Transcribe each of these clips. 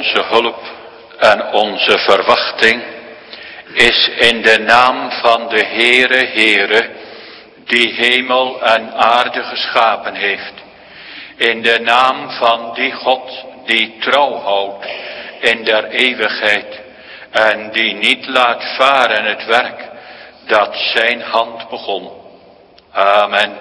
Onze hulp en onze verwachting is in de naam van de Heere, die hemel en aarde geschapen heeft. In de naam van die God die trouw houdt in der eeuwigheid en die niet laat varen het werk dat zijn hand begon. Amen.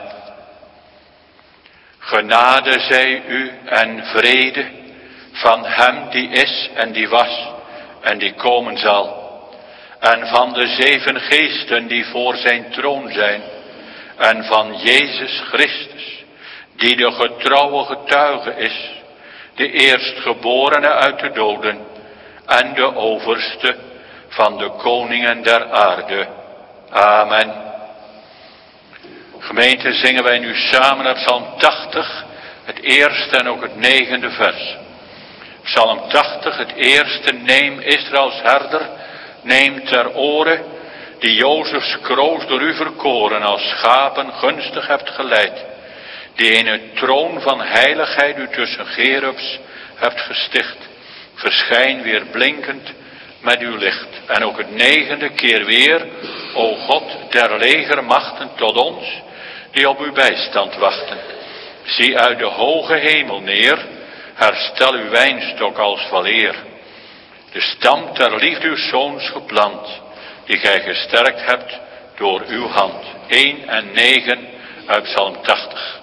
Genade zij u en vrede van hem die is en die was en die komen zal. En van de 7 geesten die voor zijn troon zijn. En van Jezus Christus, die de getrouwe getuige is. De eerstgeborene uit de doden. En de overste van de koningen der aarde. Amen. Gemeente, zingen wij nu samen uit Psalm 80, het eerste en ook het 9e vers. Psalm 80, het eerste, neem Israëls herder, neem ter oren, die Jozefs kroos door u verkoren, als schapen gunstig hebt geleid, die in het troon van heiligheid u tussen gerubs hebt gesticht. Verschijn weer blinkend met uw licht. En ook het 9e keer weer, o God der legermachten, tot ons, die op uw bijstand wachten. Zie uit de hoge hemel neer, herstel uw wijnstok als waleer. De stam ter liefde uw zoons geplant, die gij gesterkt hebt door uw hand. 1 en 9 uit Psalm 80.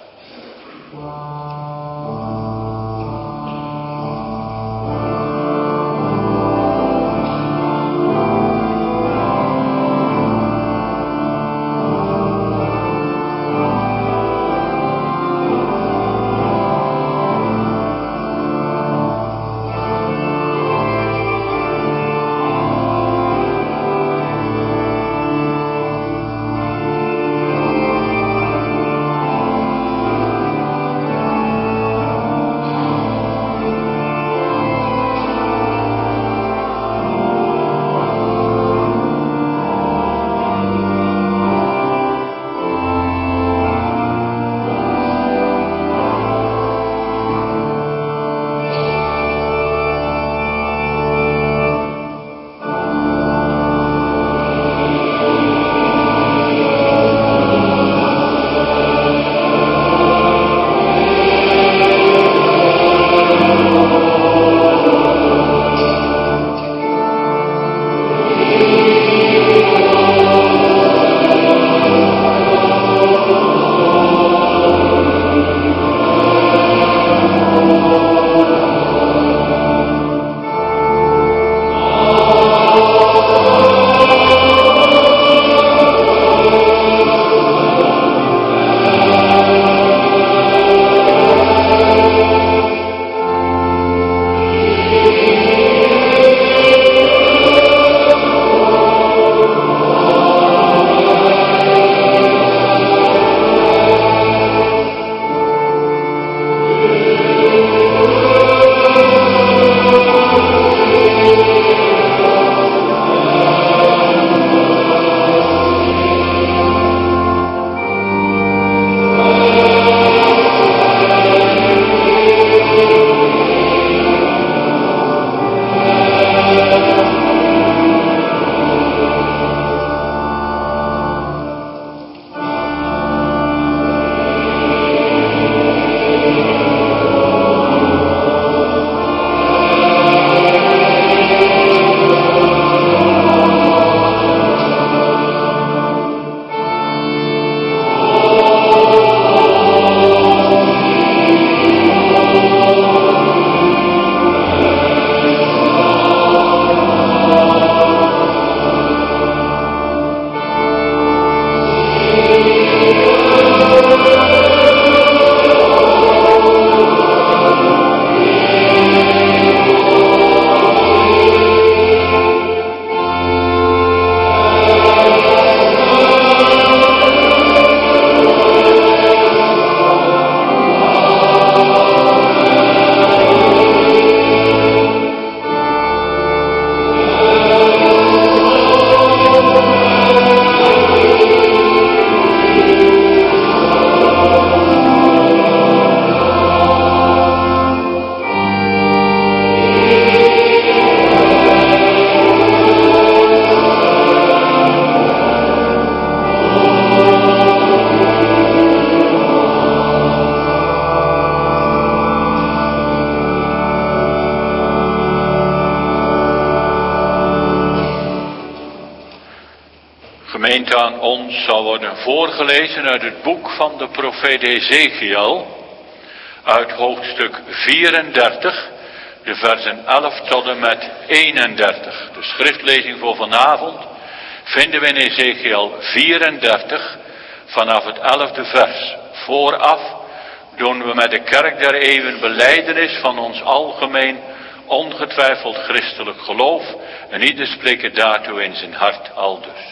Gemeente, aan ons zal worden voorgelezen uit het boek van de profeet Ezekiel, uit hoofdstuk 34, de versen 11 tot en met 31. De schriftlezing voor vanavond vinden we in Ezekiel 34 vanaf het 11e vers. Vooraf doen we met de kerk der eeuwen belijdenis van ons algemeen ongetwijfeld christelijk geloof en ieder spreekt daartoe in zijn hart aldus.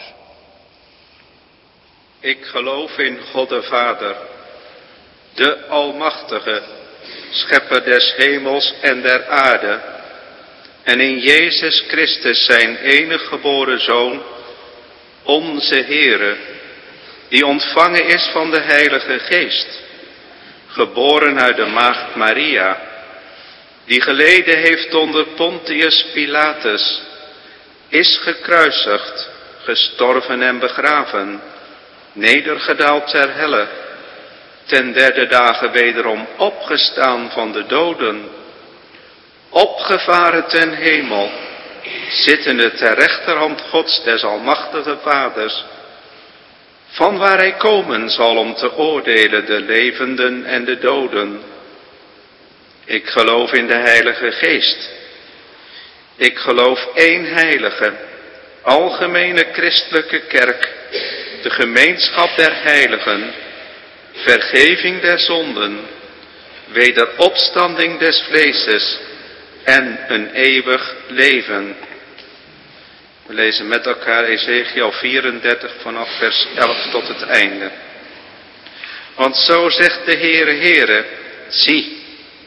Ik geloof in God de Vader, de Almachtige, Schepper des hemels en der aarde, en in Jezus Christus zijn enige geboren Zoon, onze Heere, die ontvangen is van de Heilige Geest, geboren uit de maagd Maria, die geleden heeft onder Pontius Pilatus, is gekruisigd, gestorven en begraven, nedergedaald ter helle, ten derde dagen wederom opgestaan van de doden, opgevaren ten hemel, zittende ter rechterhand Gods des Almachtige Vaders, van waar hij komen zal om te oordelen de levenden en de doden. Ik geloof in de Heilige Geest. Ik geloof één heilige, algemene christelijke kerk, de gemeenschap der heiligen, vergeving der zonden, wederopstanding des vleeses en een eeuwig leven. We lezen met elkaar Ezekiel 34 vanaf vers 11 tot het einde. Want zo zegt de Heere, zie,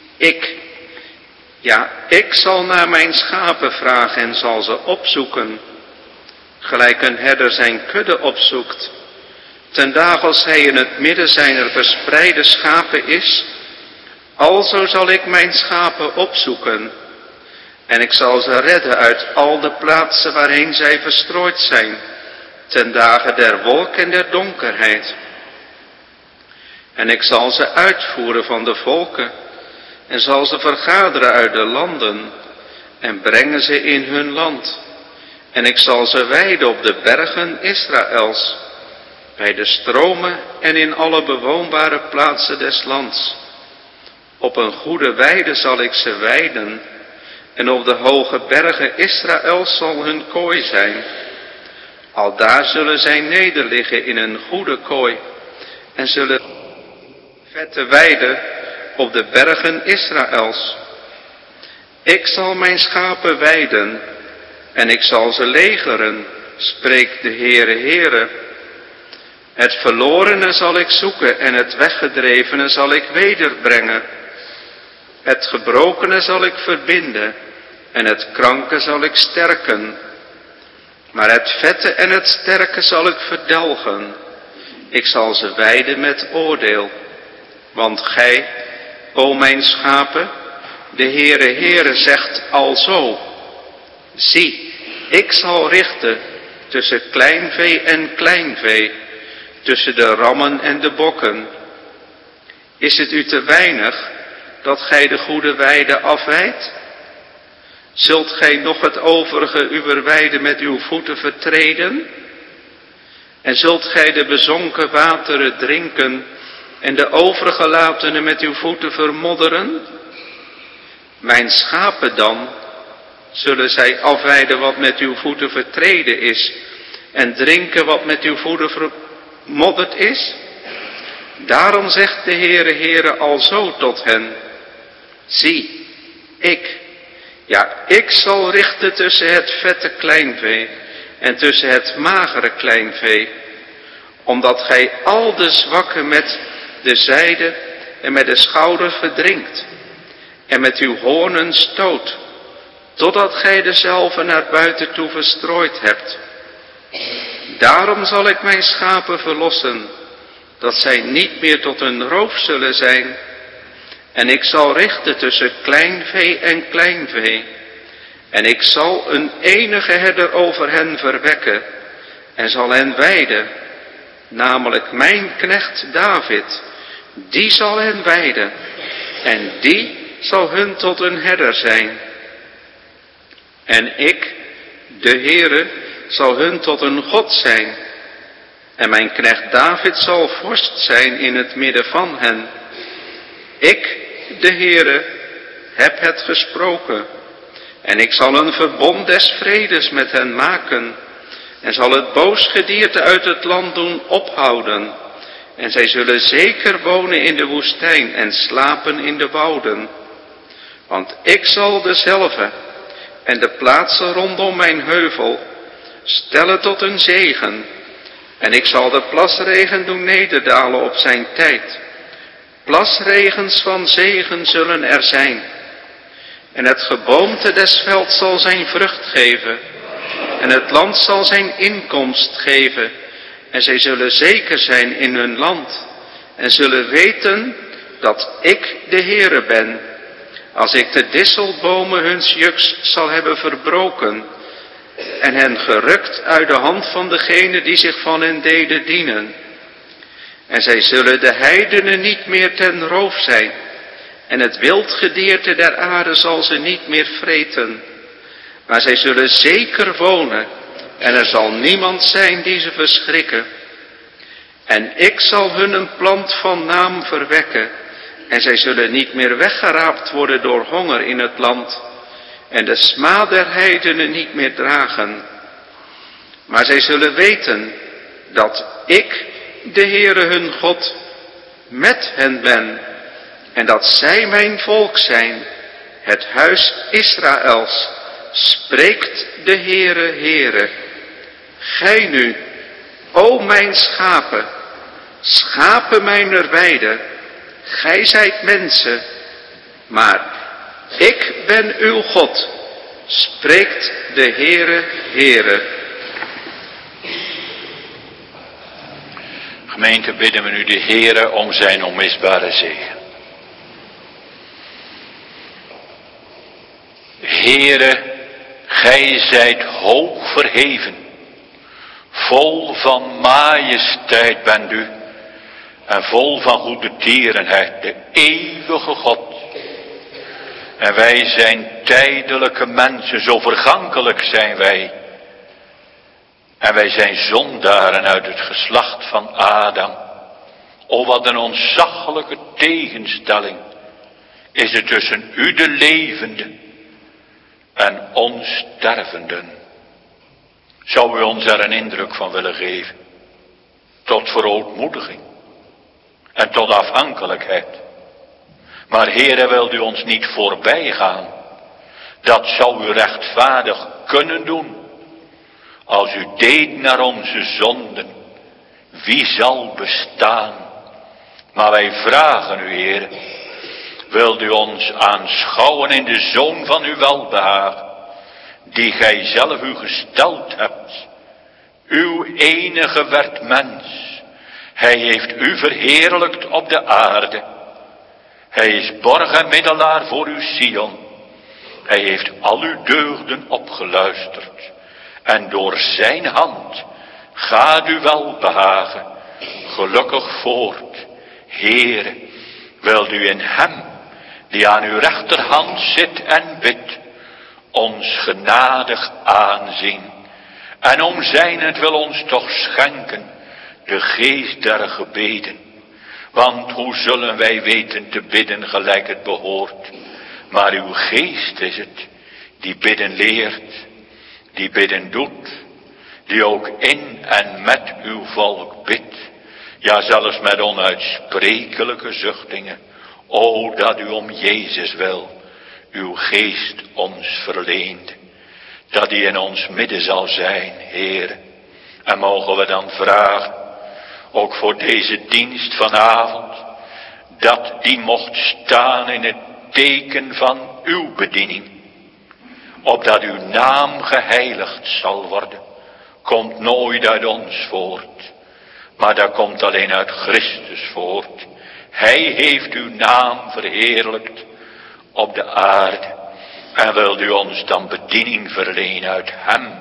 ik zal naar mijn schapen vragen en zal ze opzoeken, gelijk een herder zijn kudde opzoekt, ten dagen als hij in het midden zijner verspreide schapen is, alzo zal ik mijn schapen opzoeken, en ik zal ze redden uit al de plaatsen waarheen zij verstrooid zijn, ten dagen der wolk en der donkerheid. En ik zal ze uitvoeren van de volken, en zal ze vergaderen uit de landen, en brengen ze in hun land. En ik zal ze weiden op de bergen Israëls, bij de stromen en in alle bewoonbare plaatsen des lands. Op een goede weide zal ik ze weiden, en op de hoge bergen Israëls zal hun kooi zijn. Aldaar zullen zij nederliggen in een goede kooi, en zullen vette weiden op de bergen Israëls. Ik zal mijn schapen weiden, en ik zal ze legeren, spreekt de Heere. Het verlorene zal ik zoeken, en het weggedrevene zal ik wederbrengen. Het gebrokene zal ik verbinden, en het kranke zal ik sterken. Maar het vette en het sterke zal ik verdelgen. Ik zal ze weiden met oordeel. Want gij, o mijn schapen, de Heere zegt alzo. Zie, ik zal richten tussen kleinvee en kleinvee, tussen de rammen en de bokken. Is het u te weinig dat gij de goede weide afwijdt? Zult gij nog het overige uwer weide met uw voeten vertreden? En zult gij de bezonken wateren drinken en de overgelatene met uw voeten vermodderen? Mijn schapen dan, zullen zij afweiden wat met uw voeten vertreden is en drinken wat met uw voeten vermodderd is? Daarom zegt de Heere alzo tot hen. Zie, ik zal richten tussen het vette kleinvee en tussen het magere kleinvee, omdat gij al de zwakken met de zijde en met de schouder verdrinkt en met uw hoornen stoot, totdat gij dezelve naar buiten toe verstrooid hebt. Daarom zal ik mijn schapen verlossen, dat zij niet meer tot een roof zullen zijn. En ik zal richten tussen kleinvee en kleinvee. En ik zal een enige herder over hen verwekken en zal hen weiden, namelijk mijn knecht David. Die zal hen weiden en die zal hun tot een herder zijn. En ik, de Heere, zal hun tot een God zijn En mijn knecht David zal vorst zijn in het midden van hen. Ik, de Heere, heb het gesproken. En ik zal een verbond des vredes met hen maken. En zal het boos gedierte uit het land doen ophouden. En zij zullen zeker wonen in de woestijn en slapen in de wouden. Want ik zal dezelve en de plaatsen rondom mijn heuvel stellen tot een zegen. En ik zal de plasregen doen nederdalen op zijn tijd. Plasregens van zegen zullen er zijn. En het geboomte des velds zal zijn vrucht geven. En het land zal zijn inkomst geven. En zij zullen zeker zijn in hun land. En zullen weten dat ik de Heere ben. Als ik de disselbomen huns juks zal hebben verbroken. En hen gerukt uit de hand van degene die zich van hen deden dienen. En zij zullen de heidenen niet meer ten roof zijn. En het wildgedierte der aarde zal ze niet meer vreten. Maar zij zullen zeker wonen. En er zal niemand zijn die ze verschrikken. En ik zal hun een plant van naam verwekken. En zij zullen niet meer weggeraapt worden door honger in het land. En de smaad der heidenen niet meer dragen. Maar zij zullen weten dat ik, de Heere hun God, met hen ben. En dat zij mijn volk zijn, het huis Israëls, spreekt de Heere, Heere. Gij nu, o mijn schapen, schapen mijner weide, gij zijt mensen, maar ik ben uw God, spreekt de Heere, Heere. Gemeente, bidden we nu de Heere om zijn onmisbare zegen. Heere, gij zijt hoog verheven, vol van majesteit bent u, en vol van goede tierenheid, de eeuwige God. En wij zijn tijdelijke mensen, zo vergankelijk zijn wij. En wij zijn zondaren uit het geslacht van Adam. O, wat een ontzaglijke tegenstelling is er tussen u de levende en ons stervenden. Zou u ons daar een indruk van willen geven? Tot verootmoediging en tot afhankelijkheid. Maar Heere, wilt u ons niet voorbij gaan? Dat zou u rechtvaardig kunnen doen. Als u deed naar onze zonden, wie zal bestaan? Maar wij vragen u, Heere, wilt u ons aanschouwen in de Zoon van uw welbehagen, die gij zelf u gesteld hebt. Uw enige werd mens. Hij heeft u verheerlijkt op de aarde. Hij is borg en middelaar voor uw Sion. Hij heeft al uw deugden opgeluisterd. En door zijn hand gaat u welbehagen gelukkig voort. Heere, wilt u in hem, die aan uw rechterhand zit en bidt, ons genadig aanzien. En om zijnent wil ons toch schenken de geest der gebeden. Want hoe zullen wij weten te bidden gelijk het behoort? Maar uw geest is het, die bidden leert, die bidden doet, die ook in en met uw volk bidt. Ja, zelfs met onuitsprekelijke zuchtingen. O, dat u om Jezus wil uw geest ons verleent. Dat die in ons midden zal zijn, Heer. En mogen we dan vragen, ook voor deze dienst vanavond, dat die mocht staan in het teken van uw bediening. Opdat uw naam geheiligd zal worden. Komt nooit uit ons voort, maar dat komt alleen uit Christus voort. Hij heeft uw naam verheerlijkt op de aarde. En wilt u ons dan bediening verlenen uit hem.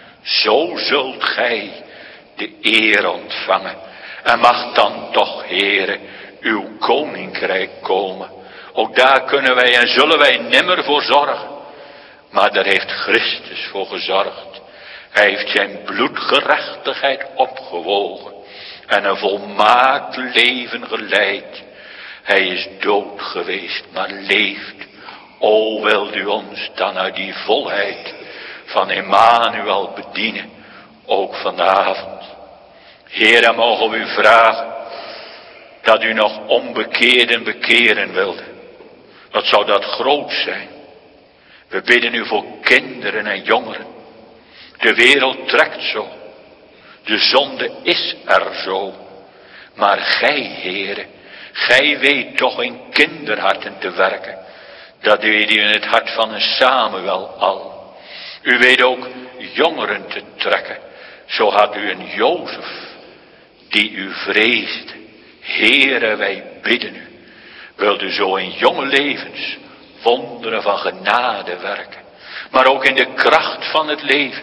Zo zult gij de eer ontvangen. En mag dan toch, Heere, uw koninkrijk komen. Ook daar kunnen wij en zullen wij nimmer voor zorgen. Maar daar heeft Christus voor gezorgd. Hij heeft zijn bloedgerechtigheid opgewogen. en een volmaakt leven geleid. Hij is dood geweest, maar leeft. O, wilt u ons dan uit die volheid van Emmanuel bedienen, ook vanavond. Heere, mogen we u vragen dat u nog onbekeerden bekeren wilde. Wat zou dat groot zijn. We bidden u voor kinderen en jongeren. De wereld trekt zo. De zonde is er zo. Maar gij, Heere, gij weet toch in kinderharten te werken. Dat weet u in het hart van een Samuel al. U weet ook jongeren te trekken. Zo had u een Jozef die u vreesde. Heere, wij bidden u. Wilt u zo in jonge levens wonderen van genade werken. Maar ook in de kracht van het leven.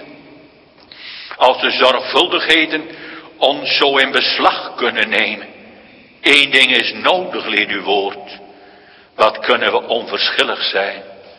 Als de zorgvuldigheden ons zo in beslag kunnen nemen. Eén ding is nodig, leert uw woord. Wat kunnen we onverschillig zijn?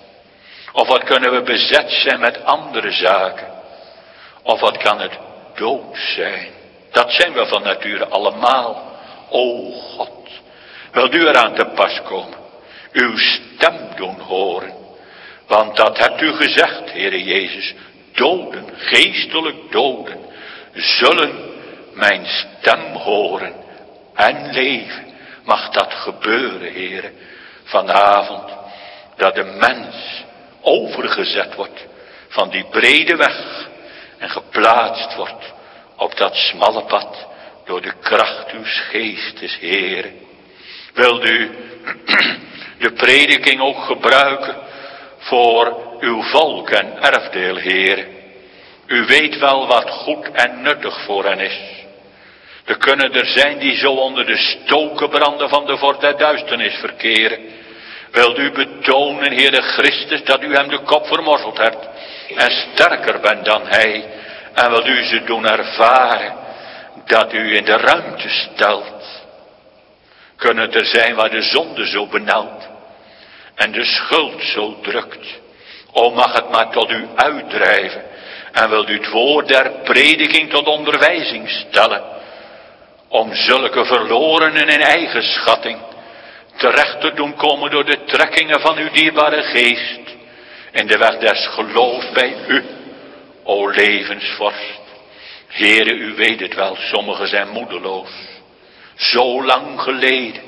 Of wat kunnen we bezet zijn met andere zaken? Of wat kan het dood zijn? Dat zijn we van nature allemaal. O God, wilt u eraan te pas komen? Uw stem doen horen. Want dat hebt u gezegd, Heere Jezus. Doden, geestelijk doden, zullen mijn stem horen en leven. Mag dat gebeuren, Heere, vanavond, dat de mens overgezet wordt van die brede weg en geplaatst wordt op dat smalle pad door de kracht uw geestes, Heere. Wilt u de prediking ook gebruiken voor uw volk en erfdeel, Heere. U weet wel wat goed en nuttig voor hen is. Er kunnen er zijn die zo onder de stokenbranden van de vorst der duisternis verkeren. Wilt u betonen, Heere Christus, dat u hem de kop vermorzeld hebt en sterker bent dan hij. En wilt u ze doen ervaren dat u in de ruimte stelt. Kunnen er zijn waar de zonde zo benauwt en de schuld zo drukt. O, mag het maar tot u uitdrijven. En wilt u het woord der prediking tot onderwijzing stellen. Om zulke verlorenen in eigen schatting terecht te doen komen door de trekkingen van uw dierbare geest. In de weg des geloofs bij u, o levensvorst. Heere, u weet het wel, sommigen zijn moedeloos. Zo lang geleden.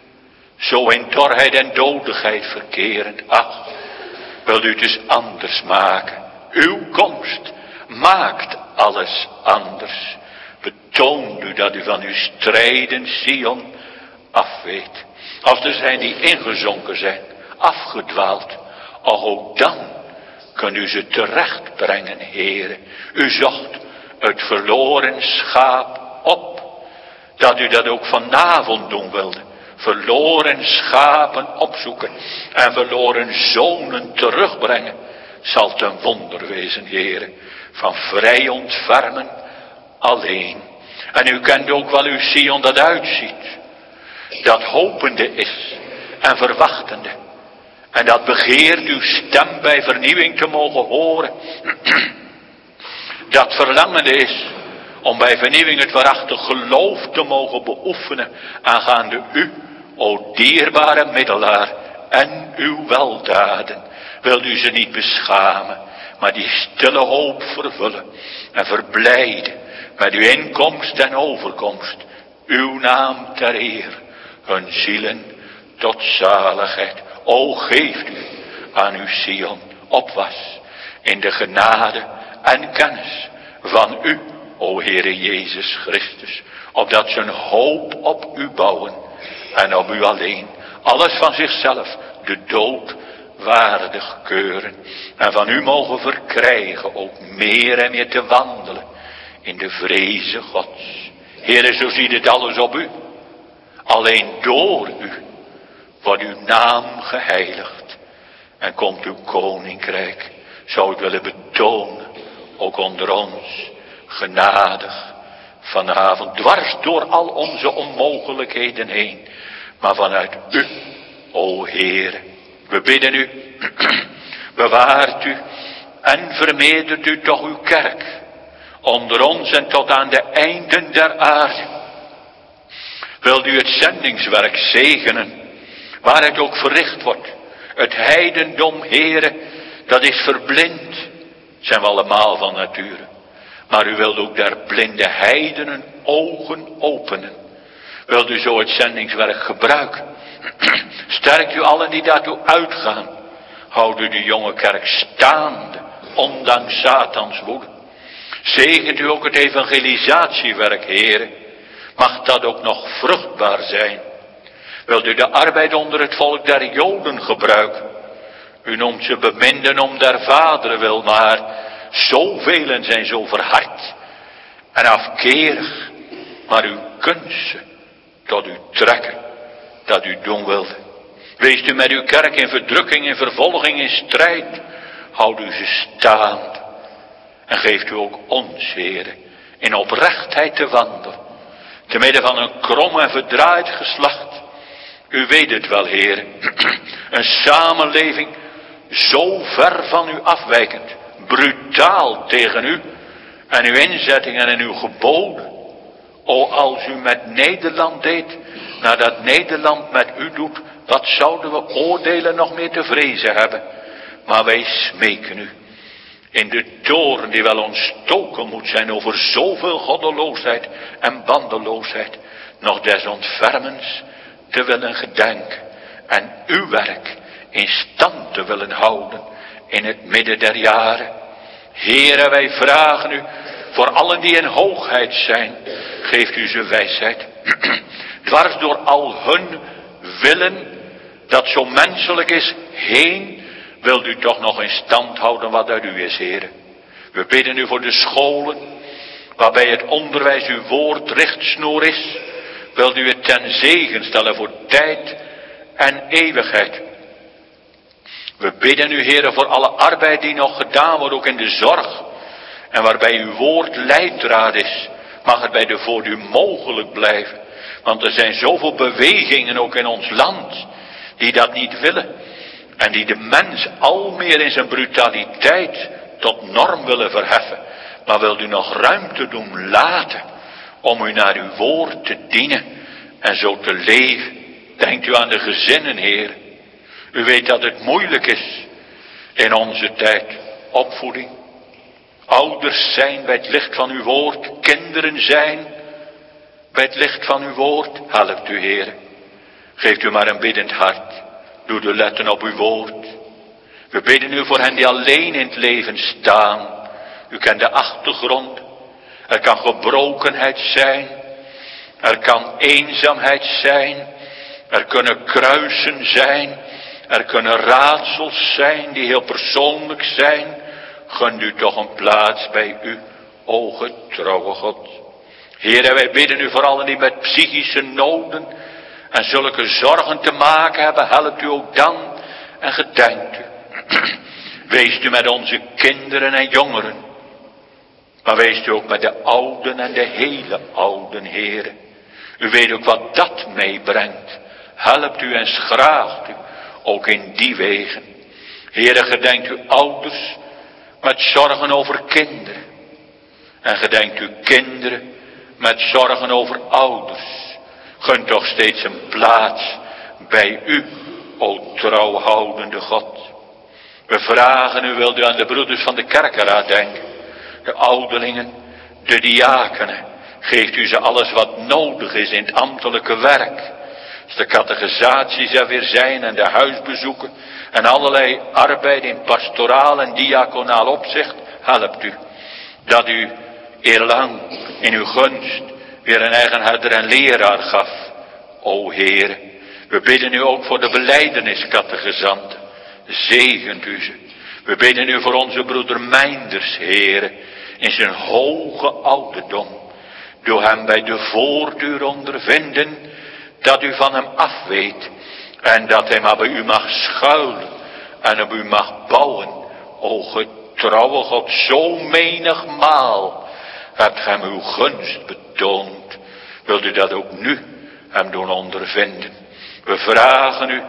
Zo in dorheid en dodigheid verkerend. Ach, wilt u het dus anders maken. Uw komst maakt alles anders. Betoont u dat u van uw strijden Sion afweet. Als er zijn die ingezonken zijn, afgedwaald. Ook dan kunt u ze terechtbrengen, Heere. U zocht het verloren schaap op. Dat u dat ook vanavond doen wilde. Verloren schapen opzoeken en verloren zonen terugbrengen. Zal ten wonder wezen, Heere, van vrij ontfermen alleen. En u kent ook wel uw Sion dat uitziet. Dat hopende is en verwachtende. En dat begeert uw stem bij vernieuwing te mogen horen. Dat verlangende is om bij vernieuwing het waarachtig geloof te mogen beoefenen aangaande u, o dierbare middelaar, en uw weldaden. Wilt u ze niet beschamen, maar die stille hoop vervullen en verblijden met uw inkomst en overkomst, uw naam ter eer, hun zielen tot zaligheid. O, geeft u aan uw Sion opwas in de genade en kennis van u, o Heere Jezus Christus, opdat ze een hoop op u bouwen en op u alleen, alles van zichzelf, de dood waardig keuren en van u mogen verkrijgen ook meer en meer te wandelen in de vreze Gods. Heere, zo ziet het alles op u. Alleen door u wordt uw naam geheiligd en komt uw koninkrijk. Zou ik willen betonen, ook onder ons, genadig, vanavond, dwars door al onze onmogelijkheden heen, maar vanuit u, o Heere. We bidden u, bewaart u en vermeerdert u toch uw kerk onder ons en tot aan de einden der aarde. Wilt u het zendingswerk zegenen, waar het ook verricht wordt. Het heidendom, Heere, dat is verblind, zijn we allemaal van nature. Maar u wilt ook der blinde heidenen ogen openen. Wilt u zo het zendingswerk gebruiken. Sterkt u allen die daartoe uitgaan. Houd u de jonge kerk staande, ondanks Satans woede. Zegent u ook het evangelisatiewerk, Heere. Mag dat ook nog vruchtbaar zijn. Wilt u de arbeid onder het volk der Joden gebruiken. U noemt ze beminden om der vaderen wil, maar zoveel zijn zo verhard en afkerig. Maar u kunt ze tot u trekken dat u doen wilde. Wees u met uw kerk in verdrukking, in vervolging, in strijd. Houd u ze staande. En geeft u ook ons, Heere, in oprechtheid te wandelen. Te midden van een krom en verdraaid geslacht. U weet het wel, Heere. Een samenleving zo ver van u afwijkend. Brutaal tegen u. En uw inzettingen en uw geboden. O, als u met Nederland deed, nadat Nederland met u doet, wat zouden we oordelen nog meer te vrezen hebben. Maar wij smeken u. In de toren die wel ontstoken moet zijn over zoveel goddeloosheid en bandeloosheid, nog des ontfermens te willen gedenken en uw werk in stand te willen houden in het midden der jaren. Heere, wij vragen u voor allen die in hoogheid zijn, geeft u ze wijsheid. Dwars door al hun willen, dat zo menselijk is, heen, wilt u toch nog in stand houden wat uit u is, Heere. We bidden u voor de scholen, waarbij het onderwijs uw woord richtsnoer is. Wilt u het ten zegen stellen voor tijd en eeuwigheid. We bidden u, Heere, voor alle arbeid die nog gedaan wordt, ook in de zorg. En waarbij uw woord leidraad is, mag het bij de voor u mogelijk blijven. Want er zijn zoveel bewegingen ook in ons land, die dat niet willen. En die de mens al meer in zijn brutaliteit tot norm willen verheffen. Maar wilt u nog ruimte doen laten om u naar uw woord te dienen en zo te leven. Denkt u aan de gezinnen, Heer. U weet dat het moeilijk is in onze tijd. Opvoeding. Ouders zijn bij het licht van uw woord. Kinderen zijn bij het licht van uw woord. Helpt u, Heer. Geeft u maar een biddend hart. Doe de letten op uw woord. We bidden u voor hen die alleen in het leven staan. U kent de achtergrond. Er kan gebrokenheid zijn. Er kan eenzaamheid zijn. Er kunnen kruisen zijn. Er kunnen raadsels zijn die heel persoonlijk zijn. Gun u toch een plaats bij u, o getrouwe God. Heere, wij bidden u voor allen die met psychische noden en zulke zorgen te maken hebben. Helpt u ook dan en gedenkt u. Weest u met onze kinderen en jongeren. Maar weest u ook met de ouden en de hele ouden, Heere. U weet ook wat dat meebrengt. Helpt u en schraagt u ook in die wegen. Heere, gedenkt u ouders met zorgen over kinderen. En gedenkt u kinderen met zorgen over ouders. Gun toch steeds een plaats bij u, o trouwhoudende God. We vragen u, wilt u aan de broeders van de kerkenraad denken. De ouderlingen, de diakenen. Geeft u ze alles wat nodig is in het ambtelijke werk. Als de catechisaties er weer zijn en de huisbezoeken. En allerlei arbeid in pastoraal en diaconaal opzicht. Helpt u. Dat u eerlang in uw gunst weer een eigen herder en leraar gaf. O Heere, we bidden u ook voor de belijdeniscatechisanten. Zegent u ze. We bidden u voor onze broeder Meinders, Heere, in zijn hoge ouderdom. Doe hem bij de voordeur ondervinden dat u van hem afweet. En dat hij maar bij u mag schuilen en op u mag bouwen. O getrouwe God, zo menigmaal hebt gij hem uw gunst betoond. Wilt u dat ook nu hem doen ondervinden? We vragen u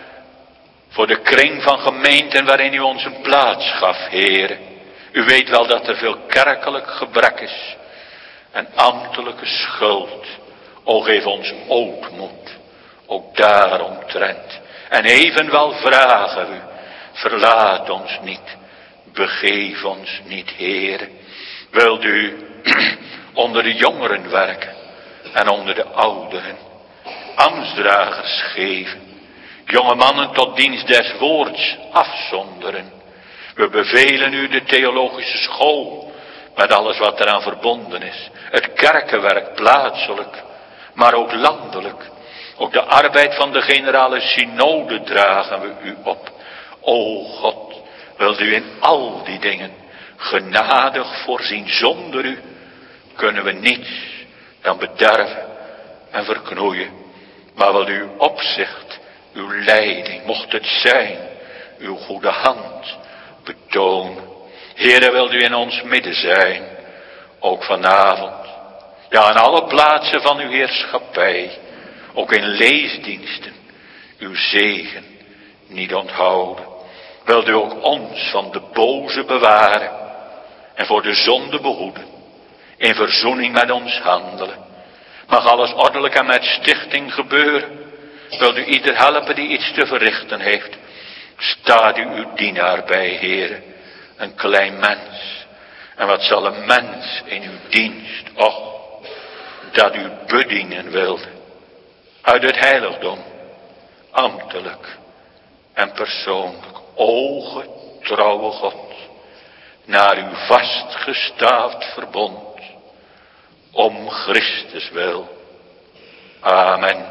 voor de kring van gemeenten waarin u ons een plaats gaf, Heere. U weet wel dat er veel kerkelijk gebrek is en ambtelijke schuld. O geef ons ootmoed, ook daaromtrent. En evenwel vragen we, verlaat ons niet, begeef ons niet, Heere. Wilt u onder de jongeren werken en onder de ouderen, ambtsdragers geven, jonge mannen tot dienst des woords afzonderen. We bevelen u de theologische school, met alles wat eraan verbonden is. Het kerkenwerk plaatselijk, maar ook landelijk. Ook de arbeid van de generale synode dragen we u op. O God, wilt u in al die dingen genadig voorzien. Zonder u kunnen we niets dan bederven en verknoeien. Maar wil uw opzicht, uw leiding, mocht het zijn, uw goede hand betonen. Heere, wilt u in ons midden zijn, ook vanavond. Ja, in alle plaatsen van uw heerschappij, ook in leesdiensten, uw zegen niet onthouden. Wilt u ook ons van de boze bewaren en voor de zonde behoeden. In verzoening met ons handelen. Mag alles ordelijk en met stichting gebeuren. Wilt u ieder helpen die iets te verrichten heeft. Staat u uw dienaar bij, Heere, een klein mens. En wat zal een mens in uw dienst, och, dat u bedienen wilde. Uit het heiligdom, ambtelijk en persoonlijk. O getrouwe God, naar uw vastgestaafd verbond, om Christus wil. Amen.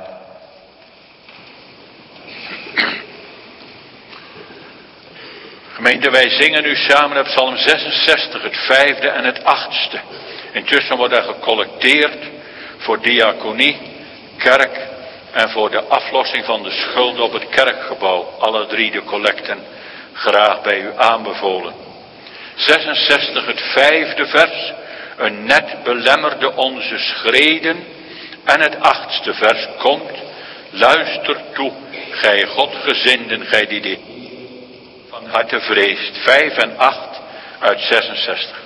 Gemeente, wij zingen nu samen op Psalm 66, het 5e en het 8e. Intussen wordt er gecollecteerd voor diaconie, kerk en voor de aflossing van de schulden op het kerkgebouw. Alle drie de collecten graag bij u aanbevolen. 66, het 5e vers. Een net belemmerde onze schreden. En het 8e vers komt. Luister toe, gij Godgezinden, gij die dit van harte vreest. 5 en 8 uit 66.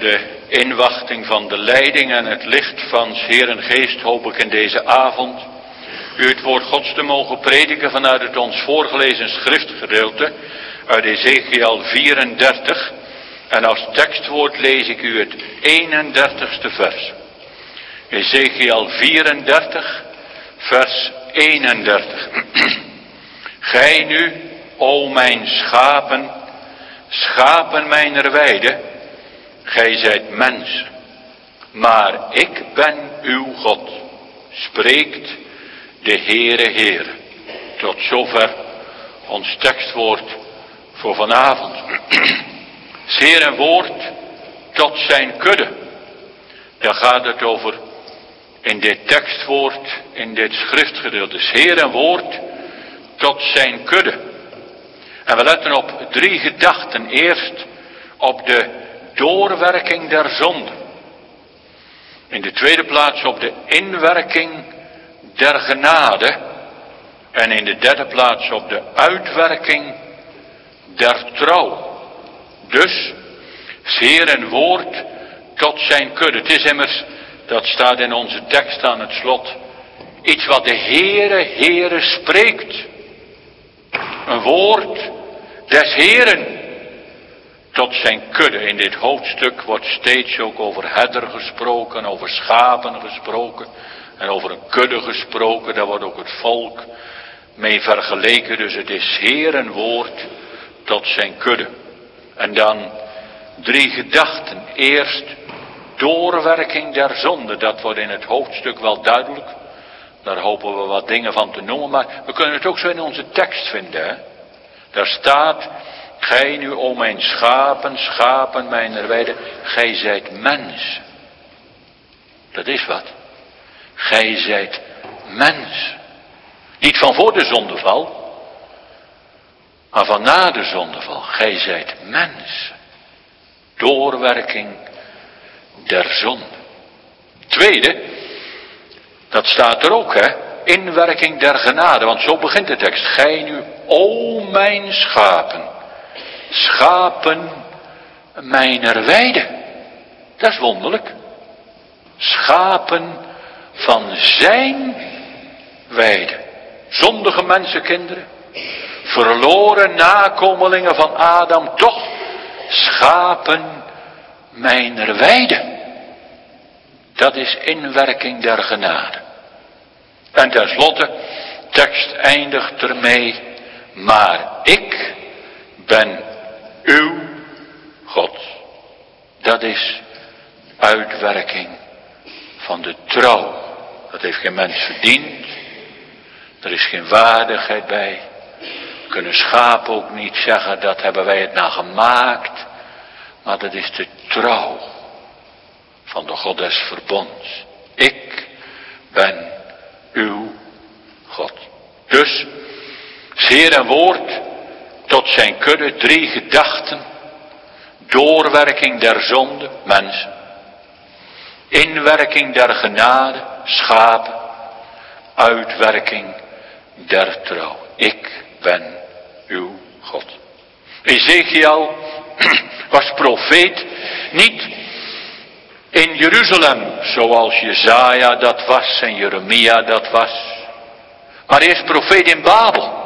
de inwachting van de leiding en het licht van 's Heeren geest hoop ik in deze avond u het woord Gods te mogen prediken vanuit het ons voorgelezen schriftgedeelte uit Ezekiel 34. En als tekstwoord lees ik u het 31ste vers. Ezekiel 34, vers 31. Gij nu, o mijn schapen, schapen mijner weide, gij zijt mensen, maar ik ben uw God, spreekt de Heere Heere. Tot zover ons tekstwoord voor vanavond. 's Heeren woord tot zijn kudde. Daar gaat het over in dit tekstwoord, in dit schriftgedeelte. 's Heeren woord tot zijn kudde. En we letten op 3 gedachten. Eerst op de doorwerking der zonde. In de tweede plaats op de inwerking der genade. En in de derde plaats op de uitwerking der trouw. Dus, 's Heeren woord tot zijn kudde. Het is immers, dat staat in onze tekst aan het slot, iets wat de Heere spreekt. Een woord des Heeren tot zijn kudde. In dit hoofdstuk wordt steeds ook over herder gesproken, over schapen gesproken en over een kudde gesproken. Daar wordt ook het volk mee vergeleken. Dus het is Heeren woord tot zijn kudde. En dan 3 gedachten. Eerst doorwerking der zonde. Dat wordt in het hoofdstuk wel duidelijk. Daar hopen we wat dingen van te noemen. Maar we kunnen het ook zo in onze tekst vinden. Hè? Daar staat: gij nu, o mijn schapen, schapen mijner weide, gij zijt mens. Dat is wat. Gij zijt mens. Niet van voor de zondeval, maar van na de zondeval. Gij zijt mens. Doorwerking der zonde. Tweede, dat staat er ook, hè. Inwerking der genade, want zo begint de tekst. Gij nu, o mijn schapen, schapen mijner weide. Dat is wonderlijk. Schapen van zijn weide. Zondige mensenkinderen, verloren nakomelingen van Adam, toch schapen mijner weide. Dat is inwerking der genade. En tenslotte, tekst eindigt ermee: maar ik ben uw God. Dat is uitwerking van de trouw. Dat heeft geen mens verdiend. Er is geen waardigheid bij. We kunnen schapen ook niet zeggen, dat hebben wij het nou gemaakt. Maar dat is de trouw van de God des verbonds. Ik ben uw God. Dus, 's Heeren woord tot zijn kudde, 3 gedachten. Doorwerking der zonde, mensen. Inwerking der genade, schapen. Uitwerking der trouw. Ik ben uw God. Ezekiel was profeet niet in Jeruzalem, zoals Jesaja dat was en Jeremia dat was. Maar hij is profeet in Babel.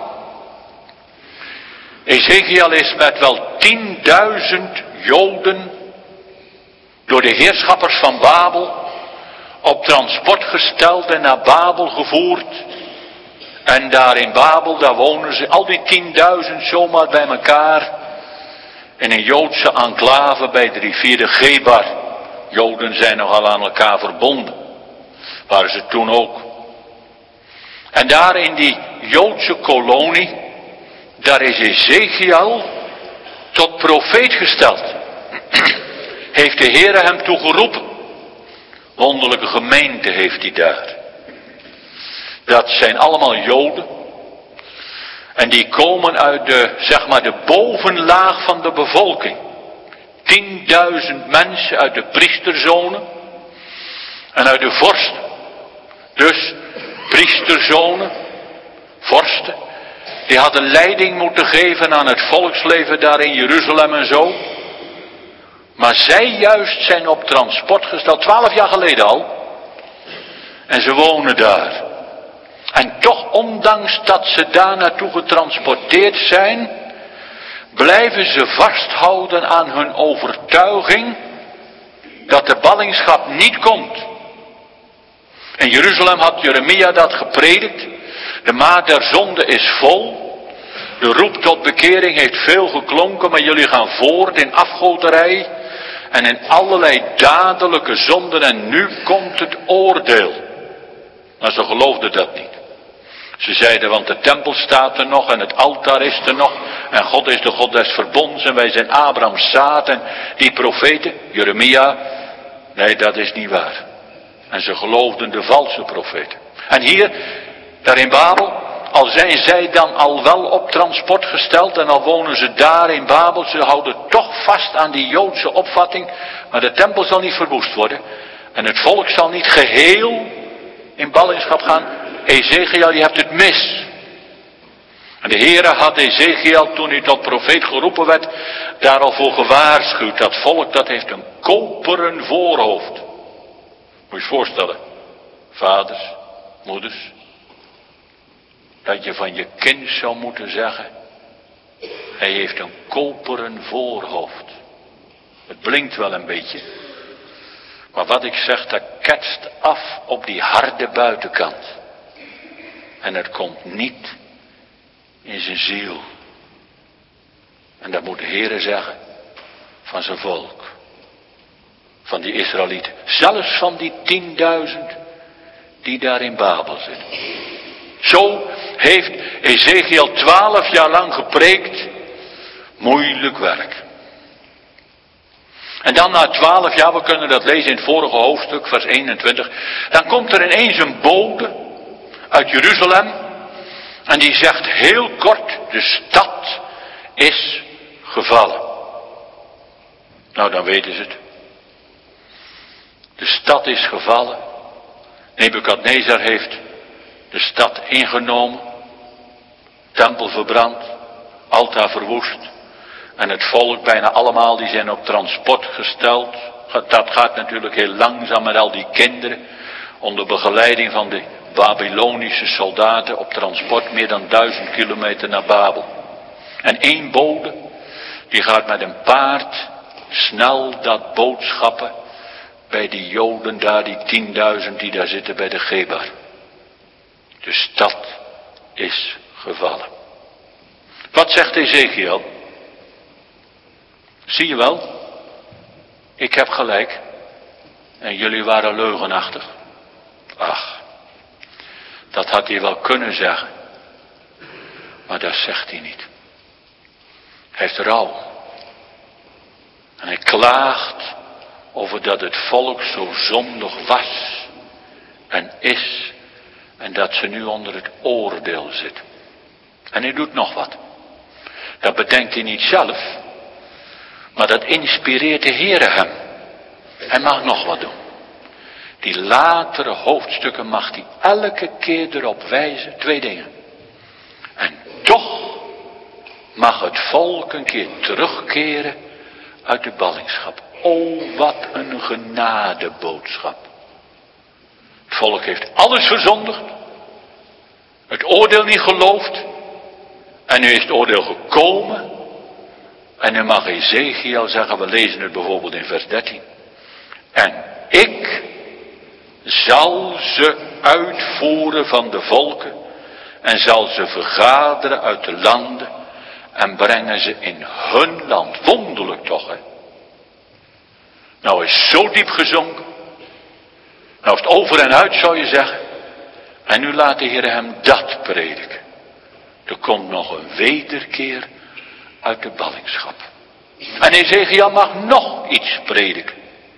Ezekiel is met wel 10.000 Joden door de heerschappers van Babel op transport gesteld en naar Babel gevoerd. En daar in Babel, daar wonen ze, al die 10.000 zomaar bij elkaar, in een Joodse enclave bij de rivier de Gebar. Joden zijn nogal aan elkaar verbonden. Waren ze toen ook. En daar in die Joodse kolonie, daar is Ezekiel tot profeet gesteld. Heeft de Heere hem toegeroepen. Wonderlijke gemeente heeft hij daar. Dat zijn allemaal Joden. En die komen uit de, zeg maar, de bovenlaag van de bevolking. 10.000 mensen uit de priesterzonen. En uit de vorsten. Dus priesterzonen, vorsten. Die hadden leiding moeten geven aan het volksleven daar in Jeruzalem en zo. Maar zij juist zijn op transport gesteld, 12 jaar geleden al. En ze wonen daar. En toch, ondanks dat ze daar naartoe getransporteerd zijn, blijven ze vasthouden aan hun overtuiging dat de ballingschap niet komt. In Jeruzalem had Jeremia dat gepredikt. De maat der zonde is vol. De roep tot bekering heeft veel geklonken, maar jullie gaan voort in afgoderij en in allerlei dadelijke zonden en nu komt het oordeel. Maar ze geloofden dat niet. Ze zeiden, want de tempel staat er nog en het altaar is er nog en God is de God des verbonds en wij zijn Abrahams zaad en die profeten, Jeremia, nee, dat is niet waar. En ze geloofden de valse profeten. En hier, daar in Babel, al zijn zij dan al wel op transport gesteld en al wonen ze daar in Babel, ze houden toch vast aan die Joodse opvatting, maar de tempel zal niet verwoest worden en het volk zal niet geheel in ballingschap gaan. Ezekiel, je hebt het mis. En de Heere had Ezekiel, toen hij tot profeet geroepen werd, daar al voor gewaarschuwd. Dat volk, dat heeft een koperen voorhoofd. Moet je je voorstellen, vaders, moeders, dat je van je kind zou moeten zeggen, hij heeft een koperen voorhoofd. Het blinkt wel een beetje, maar wat ik zeg, dat ketst af op die harde buitenkant. En het komt niet in zijn ziel. En dat moet de Heere zeggen van zijn volk. Van die Israëlieten. Zelfs van die 10.000 die daar in Babel zitten. Zo heeft Ezekiel 12 jaar lang gepreekt. Moeilijk werk. En dan na 12 jaar, we kunnen dat lezen in het vorige hoofdstuk, vers 21. Dan komt er ineens een bode uit Jeruzalem. En die zegt heel kort, de stad is gevallen. Nou, dan weten ze het. De stad is gevallen. Nebukadnezar heeft de stad ingenomen. Tempel verbrand. Altaar verwoest. En het volk bijna allemaal, die zijn op transport gesteld. Dat gaat natuurlijk heel langzaam met al die kinderen. Onder begeleiding van de Babylonische soldaten op transport meer dan 1000 kilometer naar Babel. En één bode, die gaat met een paard snel dat boodschappen bij die Joden daar, die 10.000 die daar zitten bij de Gebar. De stad is gevallen. Wat zegt Ezekiel? Zie je wel, ik heb gelijk en jullie waren leugenachtig. Ach, dat had hij wel kunnen zeggen, maar dat zegt hij niet. Hij heeft rouw. En hij klaagt over dat het volk zo zondig was en is en dat ze nu onder het oordeel zitten. En hij doet nog wat. Dat bedenkt hij niet zelf, maar dat inspireert de Heere hem. Hij mag nog wat doen. Die latere hoofdstukken mag hij elke keer erop wijzen, 2 dingen. En toch mag het volk een keer terugkeren uit de ballingschap. O, wat een genadeboodschap. Het volk heeft alles verzondigd. Het oordeel niet geloofd. En nu is het oordeel gekomen. En nu mag Ezekiel zeggen, we lezen het bijvoorbeeld in vers 13. En ik zal ze uitvoeren van de volken en zal ze vergaderen uit de landen en brengen ze in hun land. Wonderlijk toch, hè? Nou is zo diep gezonken. Nou is het over en uit, zou je zeggen. En nu laat de Heer hem dat prediken. Er komt nog een wederkeer uit de ballingschap. En Ezekiel mag nog iets prediken.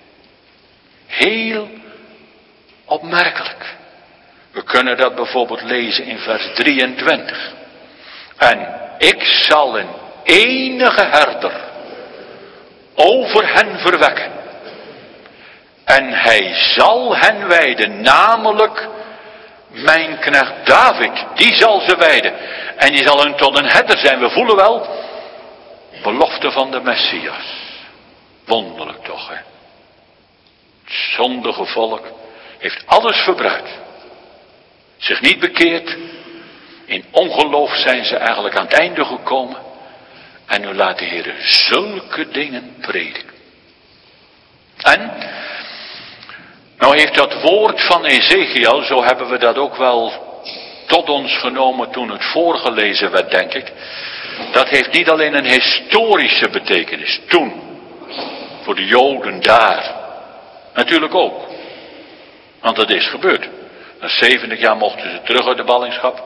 Heel opmerkelijk. We kunnen dat bijvoorbeeld lezen in vers 23. En ik zal een enige herder over hen verwekken. En hij zal hen wijden, namelijk mijn knecht David, die zal ze wijden. En die zal hun tot een herder zijn. We voelen wel, belofte van de Messias. Wonderlijk toch, hè? Het zondige volk heeft alles verbruikt. Zich niet bekeerd. In ongeloof zijn ze eigenlijk aan het einde gekomen. En nu laat de Heer zulke dingen prediken. En, nou heeft dat woord van Ezekiel, zo hebben we dat ook wel tot ons genomen toen het voorgelezen werd, denk ik. Dat heeft niet alleen een historische betekenis, toen. Voor de Joden daar. Natuurlijk ook. Want dat is gebeurd. Na 70 jaar mochten ze terug uit de ballingschap.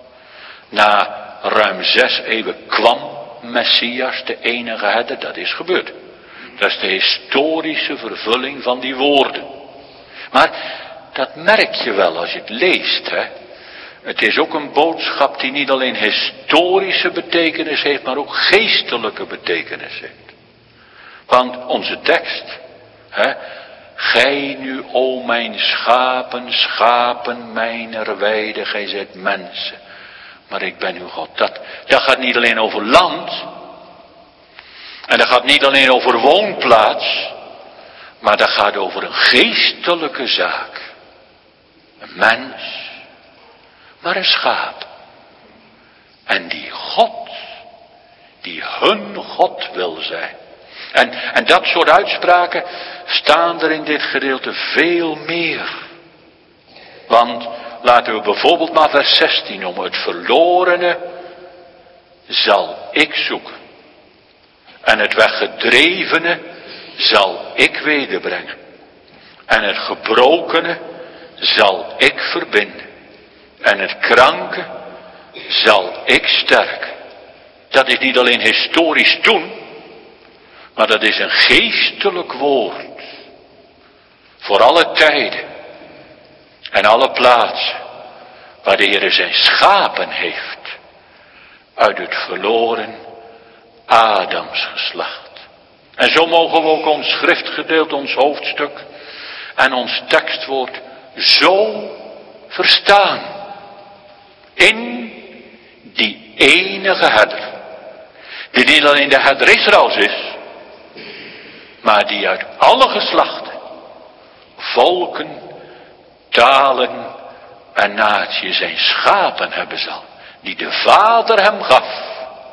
Na ruim 6 eeuwen kwam Messias, de enige herder. Dat is gebeurd. Dat is de historische vervulling van die woorden. Maar dat merk je wel als je het leest, hè. Het is ook een boodschap die niet alleen historische betekenis heeft, maar ook geestelijke betekenis heeft. Want onze tekst, hè, gij nu, o mijn schapen, schapen mijner weide, gij zijt mensen. Maar ik ben uw God. Dat gaat niet alleen over land. En dat gaat niet alleen over woonplaats. Maar dat gaat over een geestelijke zaak. Een mens. Maar een schaap. En die God. Die hun God wil zijn. En dat soort uitspraken staan er in dit gedeelte veel meer. Want laten we bijvoorbeeld maar vers 16 noemen. Het verlorene zal ik zoeken. En het weggedrevene zal ik wederbrengen. En het gebrokene zal ik verbinden. En het kranke zal ik sterken. Dat is niet alleen historisch toen. Maar dat is een geestelijk woord. Voor alle tijden. En alle plaatsen. Waar de Heer zijn schapen heeft. Uit het verloren Adams geslacht. En zo mogen we ook ons schriftgedeelte, ons hoofdstuk. En ons tekstwoord zo verstaan. In die enige herder. Die niet alleen de herder Israëls is. Maar die uit alle geslachten, volken, talen en naties zijn schapen hebben zal. Die de Vader hem gaf.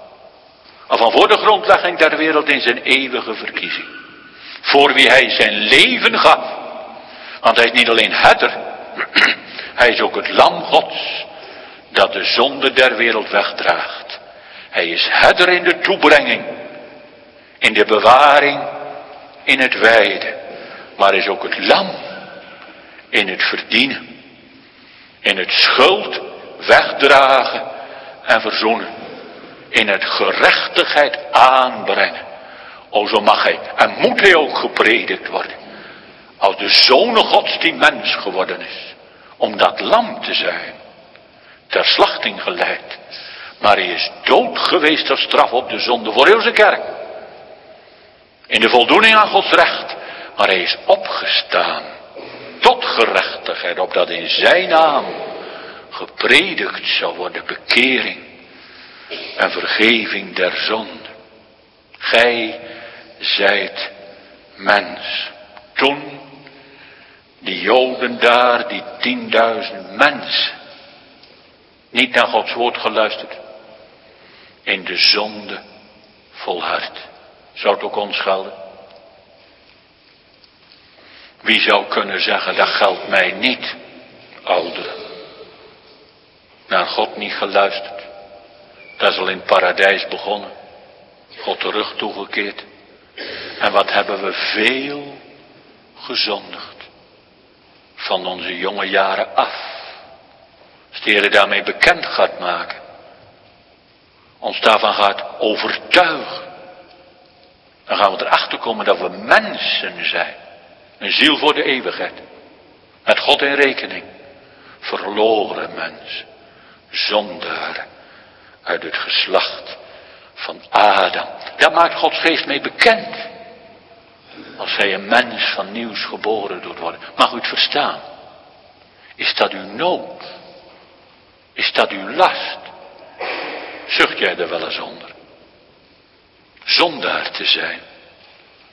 Al van voor de grondlegging der wereld in zijn eeuwige verkiezing. Voor wie hij zijn leven gaf. Want hij is niet alleen herder. Hij is ook het lam Gods. Dat de zonde der wereld wegdraagt. Hij is herder in de toebrenging. In de bewaring. In het weiden. Maar is ook het lam. In het verdienen. In het schuld wegdragen en verzoenen. In het gerechtigheid aanbrengen. O, zo mag hij en moet hij ook gepredikt worden. Als de Zoon Gods die mens geworden is. Om dat lam te zijn. Ter slachting geleid. Maar hij is dood geweest als straf op de zonde voor heel zijn kerk. In de voldoening aan Gods recht. Maar hij is opgestaan. Tot gerechtigheid. Opdat in zijn naam gepredikt zou worden bekering. En vergeving der zonde. Gij zijt mens. Toen die Joden daar, die 10.000 mensen. Niet naar Gods woord geluisterd. In de zonde volhard. Zou het ook ons gelden? Wie zou kunnen zeggen, dat geldt mij niet, ouderen. Naar God niet geluisterd. Dat is al in het paradijs begonnen. God de rug toegekeerd. En wat hebben we veel gezondigd. Van onze jonge jaren af. Als de Heer daarmee bekend gaat maken. Ons daarvan gaat overtuigen. Dan gaan we erachter komen dat we mensen zijn. Een ziel voor de eeuwigheid. Met God in rekening. Verloren mens. Zondaar. Uit het geslacht van Adam. Daar maakt Gods geest mee bekend. Als hij een mens van nieuws geboren doet worden. Mag u het verstaan? Is dat uw nood? Is dat uw last? Zucht jij er wel eens onder? Zondaar te zijn.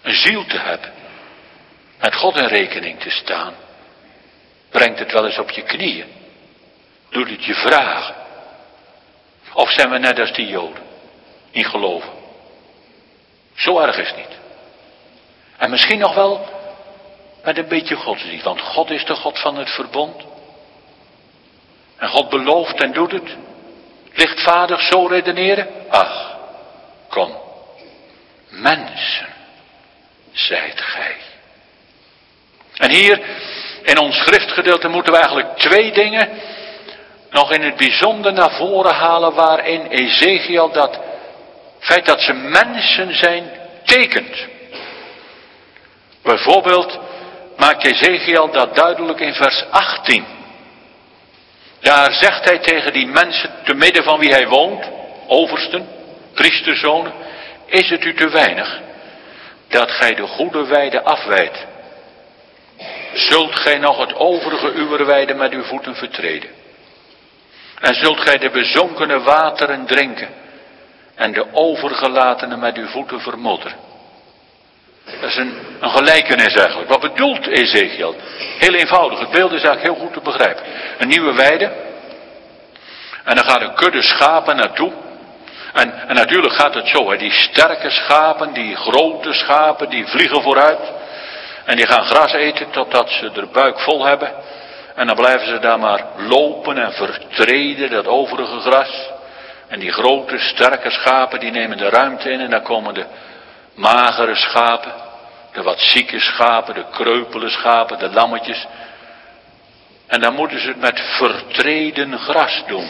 een ziel te hebben, met God in rekening te staan, brengt het wel eens op je knieën. Doet het je vragen. Of zijn we net als die Joden, niet geloven? Zo erg is het niet. En misschien nog wel met een beetje godsdienst, want God is de God van het verbond. En God belooft en doet het. Lichtvaardig zo redeneren? Ach, kom. Mensen, zijt gij. En hier in ons schriftgedeelte moeten we eigenlijk twee dingen nog in het bijzonder naar voren halen, waarin Ezekiel dat feit dat ze mensen zijn tekent. Bijvoorbeeld maakt Ezekiel dat duidelijk in vers 18. Daar zegt hij tegen die mensen te midden van wie hij woont, oversten, priesterzonen: is het u te weinig dat gij de goede weide afwijdt? Zult gij nog het overige uwer weide met uw voeten vertreden? En zult gij de bezonkene wateren drinken en de overgelatene met uw voeten vermodderen? Dat is een gelijkenis eigenlijk. Wat bedoelt Ezekiel? Heel eenvoudig, het beeld is eigenlijk heel goed te begrijpen. Een nieuwe weide. En dan gaat een kudde schapen naartoe. En natuurlijk gaat het zo, hè. Die sterke schapen, die grote schapen, die vliegen vooruit. En die gaan gras eten totdat ze er buik vol hebben. En dan blijven ze daar maar lopen en vertreden dat overige gras. En die grote sterke schapen die nemen de ruimte in en dan komen de magere schapen, de wat zieke schapen, de kreupele schapen, de lammetjes. En dan moeten ze het met vertreden gras doen.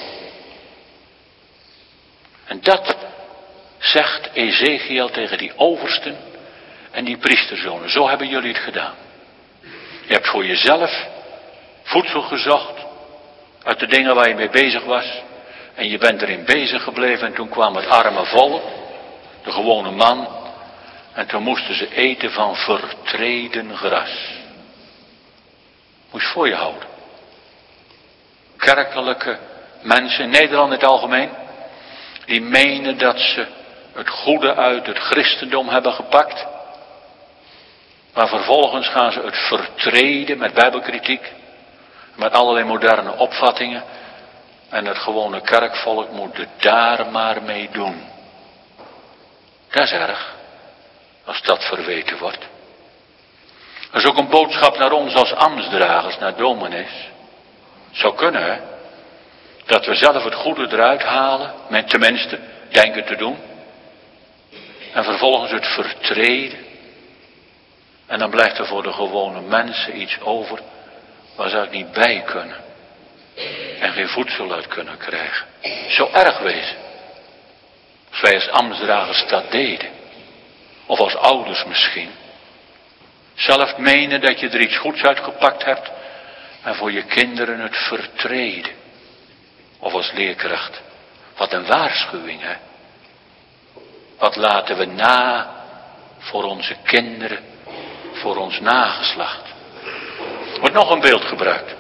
En dat zegt Ezekiel tegen die oversten en die priesterzonen. Zo hebben jullie het gedaan. Je hebt voor jezelf voedsel gezocht uit de dingen waar je mee bezig was. En je bent erin bezig gebleven en toen kwam het arme volk, de gewone man. En toen moesten ze eten van vertreden gras. Moest je voor je houden. Kerkelijke mensen in Nederland in het algemeen, die menen dat ze het goede uit het christendom hebben gepakt. Maar vervolgens gaan ze het vertreden met bijbelkritiek, met allerlei moderne opvattingen. En het gewone kerkvolk moet het daar maar mee doen. Dat is erg, als dat verweten wordt. Dat is ook een boodschap naar ons als ambtsdragers, naar dominees. Het zou kunnen, hè. Dat we zelf het goede eruit halen, men tenminste denken te doen. En vervolgens het vertreden. En dan blijft er voor de gewone mensen iets over waar ze eigenlijk niet bij kunnen. En geen voedsel uit kunnen krijgen. Zo erg wezen. Als wij als ambtsdragers dat deden. Of als ouders misschien. Zelf menen dat je er iets goeds uitgepakt hebt. En voor je kinderen het vertreden. Of als leerkracht. Wat een waarschuwing, hè. Wat laten we na voor onze kinderen. Voor ons nageslacht. Er wordt nog een beeld gebruikt.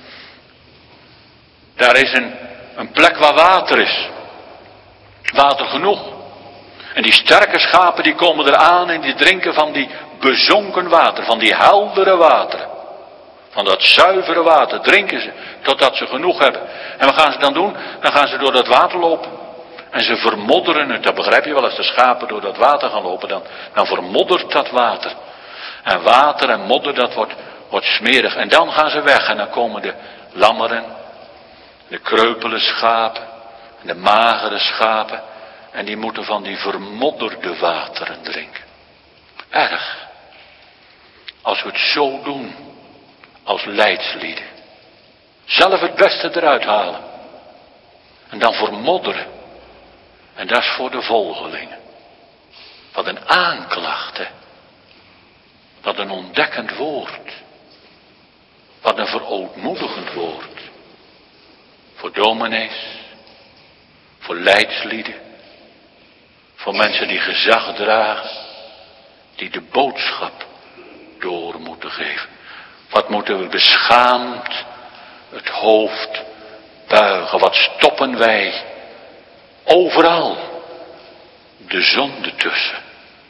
Daar is een plek waar water is. Water genoeg. En die sterke schapen die komen eraan en die drinken van die bezonken water. Van die heldere wateren. Van dat zuivere water drinken ze totdat ze genoeg hebben. En wat gaan ze dan doen? Dan gaan ze door dat water lopen. En ze vermodderen het. Dat begrijp je wel, als de schapen door dat water gaan lopen. Dan vermoddert dat water. En water en modder, dat wordt smerig. En dan gaan ze weg. En dan komen de lammeren. De kreupele schapen. En de magere schapen. En die moeten van die vermodderde wateren drinken. Erg. Als we het zo doen. Als leidslieden. Zelf het beste eruit halen. En dan vermodderen. En dat is voor de volgelingen. Wat een aanklacht, hè. Wat een ontdekkend woord. Wat een verootmoedigend woord. Voor dominees. Voor leidslieden. Voor mensen die gezag dragen. Die de boodschap door moeten geven. Wat moeten we beschaamd het hoofd buigen. Wat stoppen wij overal de zonde tussen.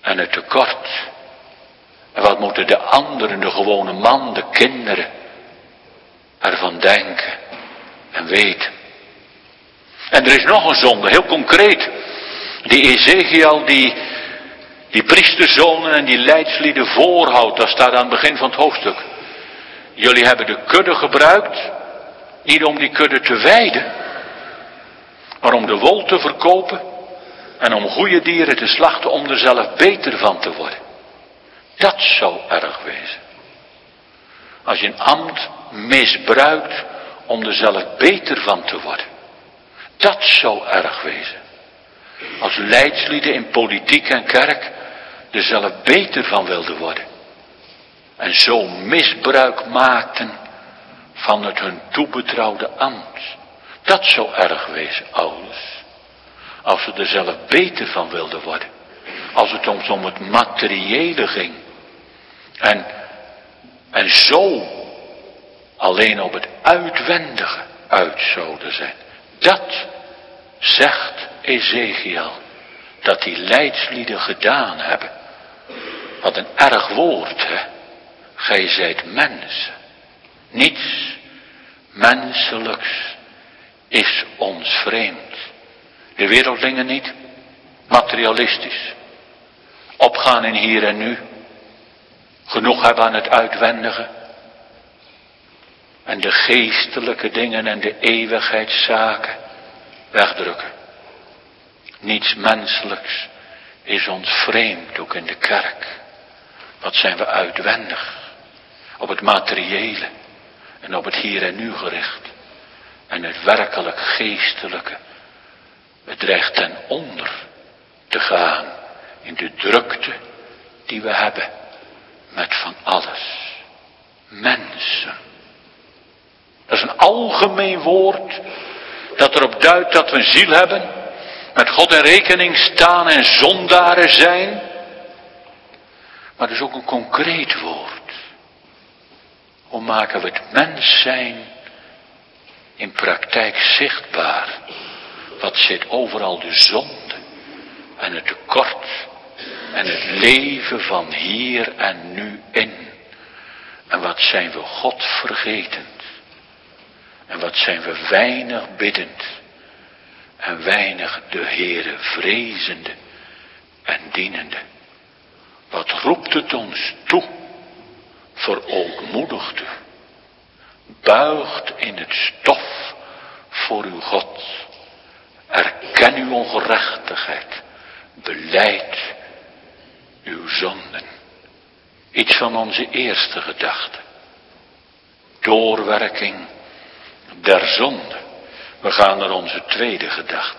en het tekort. En wat moeten de anderen, de gewone man, de kinderen, ervan denken en weten. En er is nog een zonde, heel concreet. Die Ezekiel, die priesterzonen en die leidslieden voorhoudt. Dat staat aan het begin van het hoofdstuk. Jullie hebben de kudde gebruikt, niet om die kudde te weiden, maar om de wol te verkopen en om goede dieren te slachten om er zelf beter van te worden. Dat zou erg wezen. Als je een ambt misbruikt om er zelf beter van te worden. Dat zou erg wezen. Als leidslieden in politiek en kerk er zelf beter van wilden worden. En zo misbruik maakten van het hun toebetrouwde ambt. Dat zou erg wezen, ouders. Als ze er zelf beter van wilden worden. Als het ons om het materiële ging. En zo alleen op het uitwendige uit zouden zijn. Dat zegt Ezekiel. Dat die leidslieden gedaan hebben. Wat een erg woord, hè. Gij zijt mensen. Niets menselijks is ons vreemd. De wereldlingen niet. Materialistisch. Opgaan in hier en nu. Genoeg hebben aan het uitwendige. En de geestelijke dingen en de eeuwigheidszaken wegdrukken. Niets menselijks is ons vreemd, ook in de kerk. Wat zijn we uitwendig. Op het materiële en op het hier en nu gericht. En het werkelijk geestelijke. Het dreigt ten onder te gaan in de drukte die we hebben met van alles. Mensen. Dat is een algemeen woord dat erop duidt dat we een ziel hebben, met God in rekening staan en zondaren zijn. Maar het is ook een concreet woord. Hoe maken we het mens zijn in praktijk zichtbaar? Wat zit overal de zonde en het tekort en het leven van hier en nu in? En wat zijn we God vergetend? En wat zijn we weinig biddend en weinig de Heere vrezende en dienende? Wat roept het ons toe? Verootmoedigt u. Buigt in het stof voor uw God. Erken uw ongerechtigheid. Belijd uw zonden. Iets van onze eerste gedachte. Doorwerking der zonde. We gaan naar onze tweede gedachte.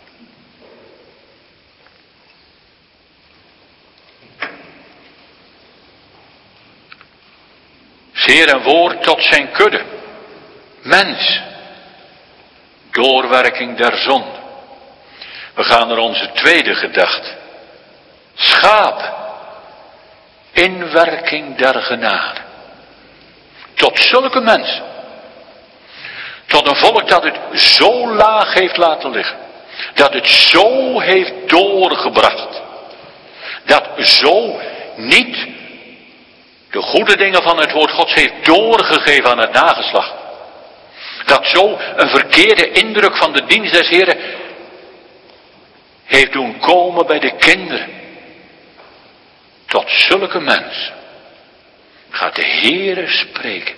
Zeer een woord tot zijn kudde. Mens. Doorwerking der zonde. We gaan naar onze tweede gedachte. Schaap. Inwerking der genade. Tot zulke mensen. Tot een volk dat het zo laag heeft laten liggen. Dat het zo heeft doorgebracht. Dat zo niet de goede dingen van het woord Gods heeft doorgegeven aan het nageslacht. Dat zo een verkeerde indruk van de dienst des Heren heeft doen komen bij de kinderen. Tot zulke mensen gaat de Heere spreken.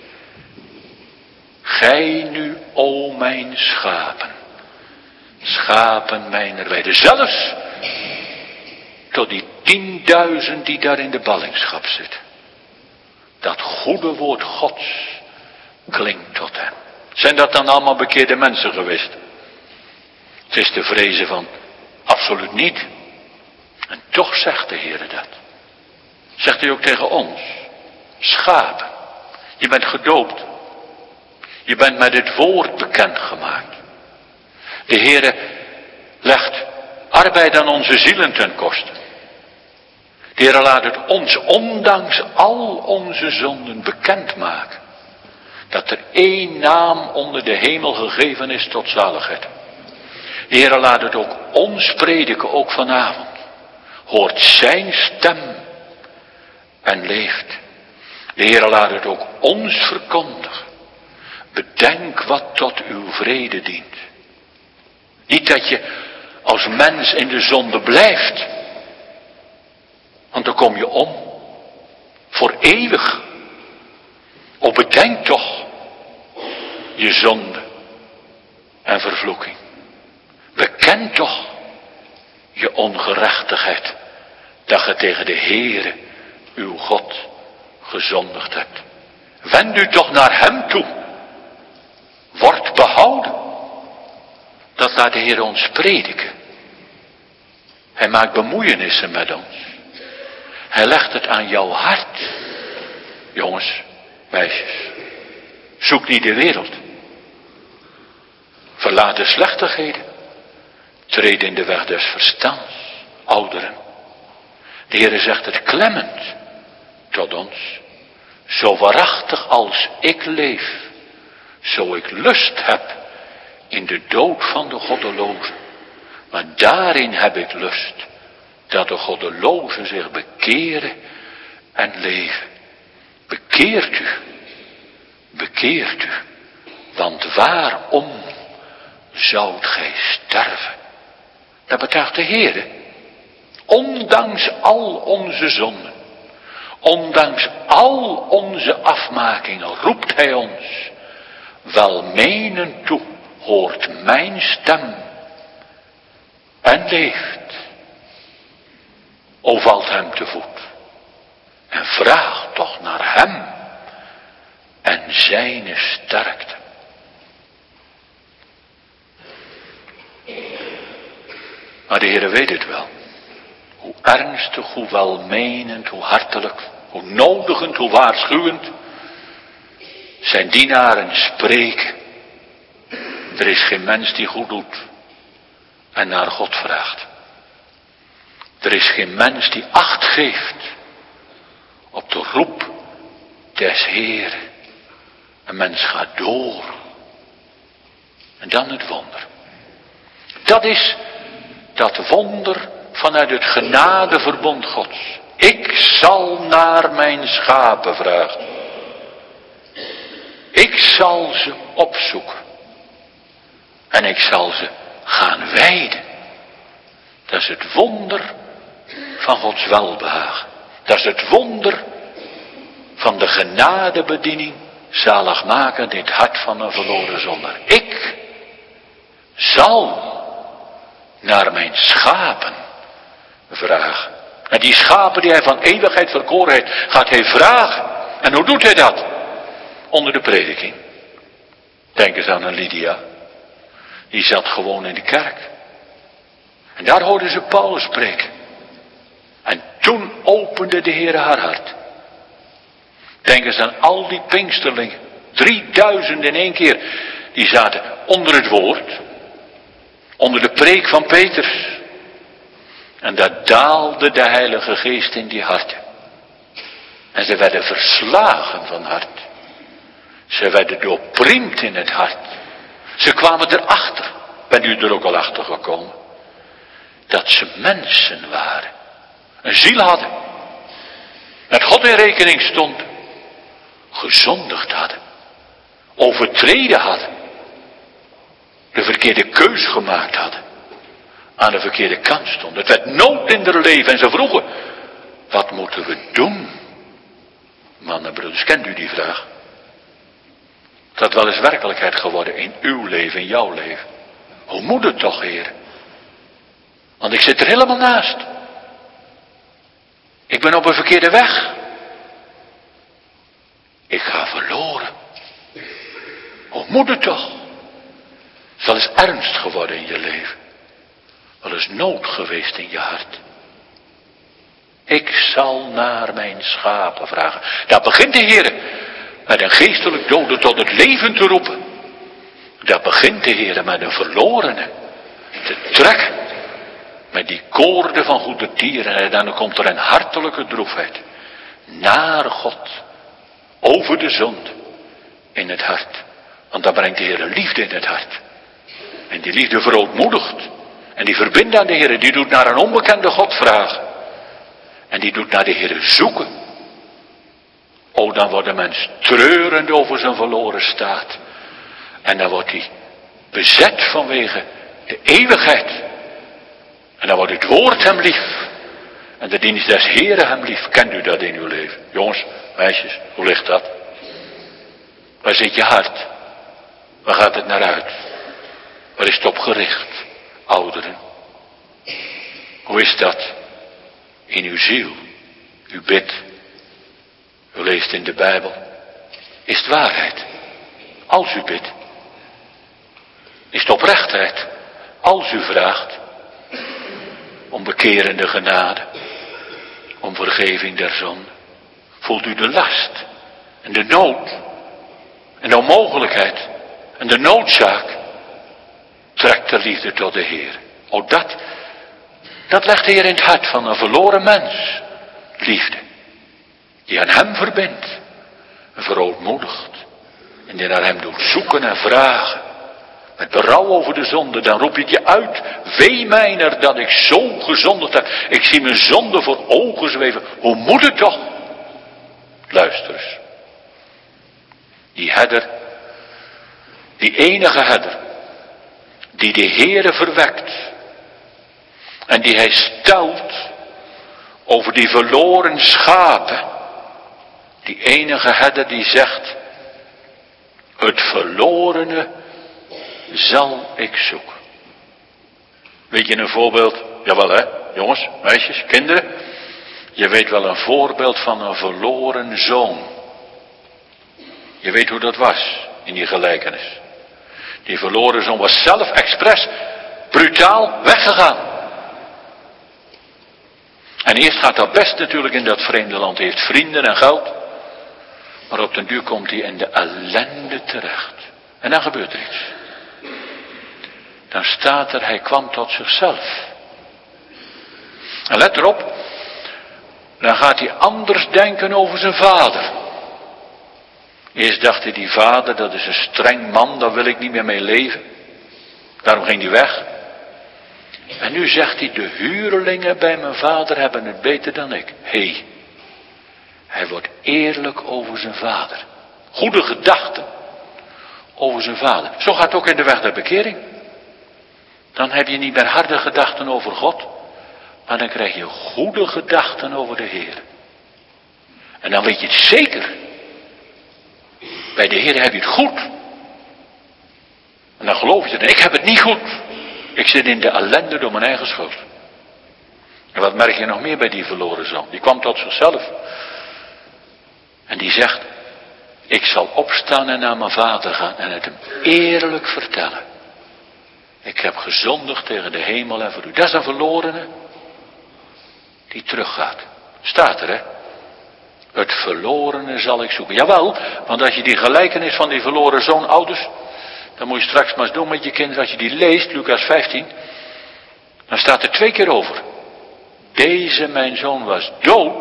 Gij nu, o mijn schapen, schapen mijner weide, zelfs tot die 10.000 die daar in de ballingschap zitten. Dat goede woord Gods klinkt tot hen. Zijn dat dan allemaal bekeerde mensen geweest? Het is te vrezen van absoluut niet. En toch zegt de Heer dat. Zegt hij ook tegen ons. Schapen. Je bent gedoopt. Je bent met het woord bekendgemaakt. De Heer legt arbeid aan onze zielen ten koste. De Heer laat het ons ondanks al onze zonden bekendmaken. Dat er één naam onder de hemel gegeven is tot zaligheid. De Heer laat het ook ons prediken, ook vanavond. hoort zijn stem en leeft. De Heer laat het ook ons verkondigen. Bedenk wat tot uw vrede dient. Niet dat je als mens in de zonde blijft. Want dan kom je om. Voor eeuwig. O bedenk toch je zonde en vervloeking. Beken toch je ongerechtigheid. Dat je tegen de Heere, uw God, gezondigd hebt. Wend u toch naar hem toe. Word behouden. Dat laat de Heer ons prediken. Hij maakt bemoeienissen met ons. Hij legt het aan jouw hart. Jongens, meisjes. Zoek niet de wereld. Verlaat de slechtigheden. Treed in de weg des verstands. Ouderen. De Heer zegt het klemmend tot ons. Zo waarachtig als ik leef. Zo ik lust heb in de dood van de goddelozen. Maar daarin heb ik lust. Dat de goddelozen zich bekeren en leven. Bekeert u. Bekeert u. Want waarom zoudt gij sterven? Dat betuigt de Heer. Ondanks al onze zonden. Ondanks al onze afmakingen roept hij ons. Welmenend toe hoort mijn stem. En leeft. O valt hem te voet. En vraagt toch naar hem. En zijne sterkte. Maar de Heer weet het wel. Hoe ernstig, hoe welmenend, hoe hartelijk, hoe nodigend, hoe waarschuwend. Zijn dienaren spreken. Er is geen mens die goed doet en naar God vraagt. Er is geen mens die acht geeft op de roep des Heeren. Een mens gaat door. En dan het wonder. Dat is dat wonder vanuit het genadeverbond Gods. Ik zal naar mijn schapen vragen. Ik zal ze opzoeken. En ik zal ze gaan weiden. Dat is het wonder van Gods welbehagen. Dat is het wonder van de genadebediening, zaligmakend in het hart van een verloren zondaar. Ik zal naar mijn schapen vragen. En die schapen die hij van eeuwigheid verkoren heeft, gaat hij vragen. En hoe doet hij dat? Onder de prediking. Denk eens aan een Lydia. Die zat gewoon in de kerk. En daar hoorden ze Paulus spreken. En toen opende de Heer haar hart. Denk eens aan al die Pinksterlingen. 3000 in één keer. Die zaten onder het woord. Onder de preek van Petrus. En daar daalde de Heilige Geest in die harten. En ze werden verslagen van hart. Ze werden doorpriemd in het hart. Ze kwamen erachter. Bent u er ook al achter gekomen? Dat ze mensen waren. Een ziel hadden. Met God in rekening stonden. Gezondigd hadden. Overtreden hadden. De verkeerde keus gemaakt hadden. Aan de verkeerde kant stonden. Het werd nood in haar leven. En ze vroegen. Wat moeten we doen? Mannen, broeders, kent u die vraag? Dat wel eens werkelijkheid geworden in uw leven, in jouw leven. Hoe moet het toch, Heer? Want ik zit er helemaal naast. Ik ben op een verkeerde weg. Ik ga verloren. Hoe moet het toch? Het is wel eens ernst geworden in je leven. Wel eens nood geweest in je hart. Ik zal naar mijn schapen vragen. Daar begint de Heer met een geestelijk dode tot het leven te roepen. Daar begint de Heer met een verlorene te trekken. Met die koorden van goede dieren. En dan komt er een hartelijke droefheid. Naar God. Over de zonde. In het hart. Want dan brengt de Heer een liefde in het hart. En die liefde verootmoedigt. En die verbindt aan de Heer. Die doet naar een onbekende God vragen. En die doet naar de Heer zoeken. O, dan wordt de mens treurend over zijn verloren staat. En dan wordt hij bezet vanwege de eeuwigheid. En dan wordt het woord hem lief. En de dienst des Heren hem lief. Kent u dat in uw leven? Jongens, meisjes, hoe ligt dat? Waar zit je hart? Waar gaat het naar uit? Waar is het op gericht? Ouderen. Hoe is dat? In uw ziel. U bidt. U leest in de Bijbel. Is het waarheid? Als u bidt. Is het oprechtheid? Als u vraagt. Om bekerende genade. Om vergeving der zonde. Voelt u de last. En de nood. En de onmogelijkheid. En de noodzaak. Trekt de liefde tot de Heer. O, dat legt de Heer in het hart van een verloren mens. Liefde. Die aan hem verbindt. En verootmoedigt. En die naar hem doet zoeken en vragen. Met berouw over de zonde. Dan roep je het je uit. Wee mijner dat ik zo gezondigd heb. Ik zie mijn zonde voor ogen zweven. Hoe moet het toch? Luister eens. Die herder. Die enige herder. Die de Heere verwekt. En die hij stelt over die verloren schapen. Die enige herder die zegt. Het verlorene zal ik zoeken. Weet je een voorbeeld? Jawel hè, jongens, meisjes, kinderen. Je weet wel een voorbeeld van een verloren zoon. Je weet hoe dat was in die gelijkenis. Die verloren zoon was zelf expres brutaal weggegaan. En eerst gaat dat best natuurlijk in dat vreemde land. Hij heeft vrienden en geld. Maar op den duur komt hij in de ellende terecht. En dan gebeurt er iets. Dan staat er, hij kwam tot zichzelf. En let erop. Dan gaat hij anders denken over zijn vader. Eerst dacht hij, die vader, dat is een streng man, daar wil ik niet meer mee leven. Daarom ging hij weg. En nu zegt hij, de huurlingen bij mijn vader hebben het beter dan ik. Hij wordt eerlijk over zijn vader. Goede gedachten over zijn vader. Zo gaat het ook in de weg der bekering. Dan heb je niet meer harde gedachten over God. Maar dan krijg je goede gedachten over de Heer. En dan weet je het zeker. Bij de Heer heb je het goed. En dan geloof je het. Ik heb het niet goed. Ik zit in de ellende door mijn eigen schuld. En wat merk je nog meer bij die verloren zoon? Die kwam tot zichzelf. En die zegt. Ik zal opstaan en naar mijn vader gaan. En het hem eerlijk vertellen. Ik heb gezondigd tegen de hemel en voor u. Dat is een verlorene. Die teruggaat. Staat er hè. Het verlorene zal ik zoeken. Jawel, want als je die gelijkenis van die verloren zoon ouders. Dan moet je straks maar eens doen met je kinderen. Als je die leest, Lucas 15. Dan staat er 2 keer over. Deze mijn zoon was dood.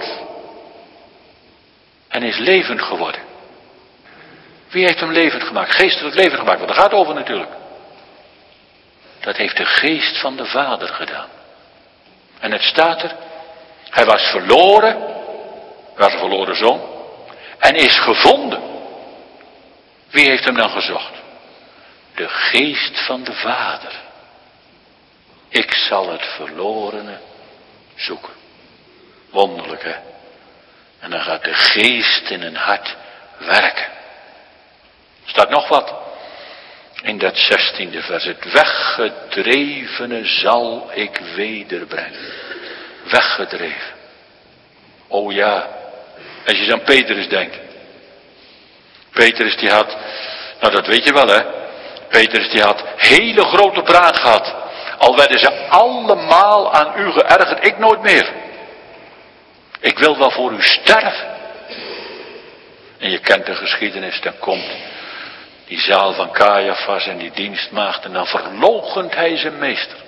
En is levend geworden. Wie heeft hem levend gemaakt? Geestelijk levend gemaakt. Want daar gaat het over natuurlijk. Dat heeft de geest van de Vader gedaan. En het staat er. Hij was verloren. Hij was een verloren zoon. En is gevonden. Wie heeft hem dan gezocht? De geest van de Vader. Ik zal het verlorene zoeken. Wonderlijk hè. En dan gaat de geest in een hart werken. Er staat nog wat. In dat 16e vers. Het weggedrevene zal ik wederbrengen. Weggedreven. Oh ja. Als je aan Petrus denkt. Petrus die had. Nou dat weet je wel hè. Petrus die had hele grote praat gehad. Al werden ze allemaal aan u geërgerd. Ik nooit meer. Ik wil wel voor u sterven. En je kent de geschiedenis. Dan komt die zaal van Caiaphas en die dienstmaagd. En dan verloochent hij zijn meester.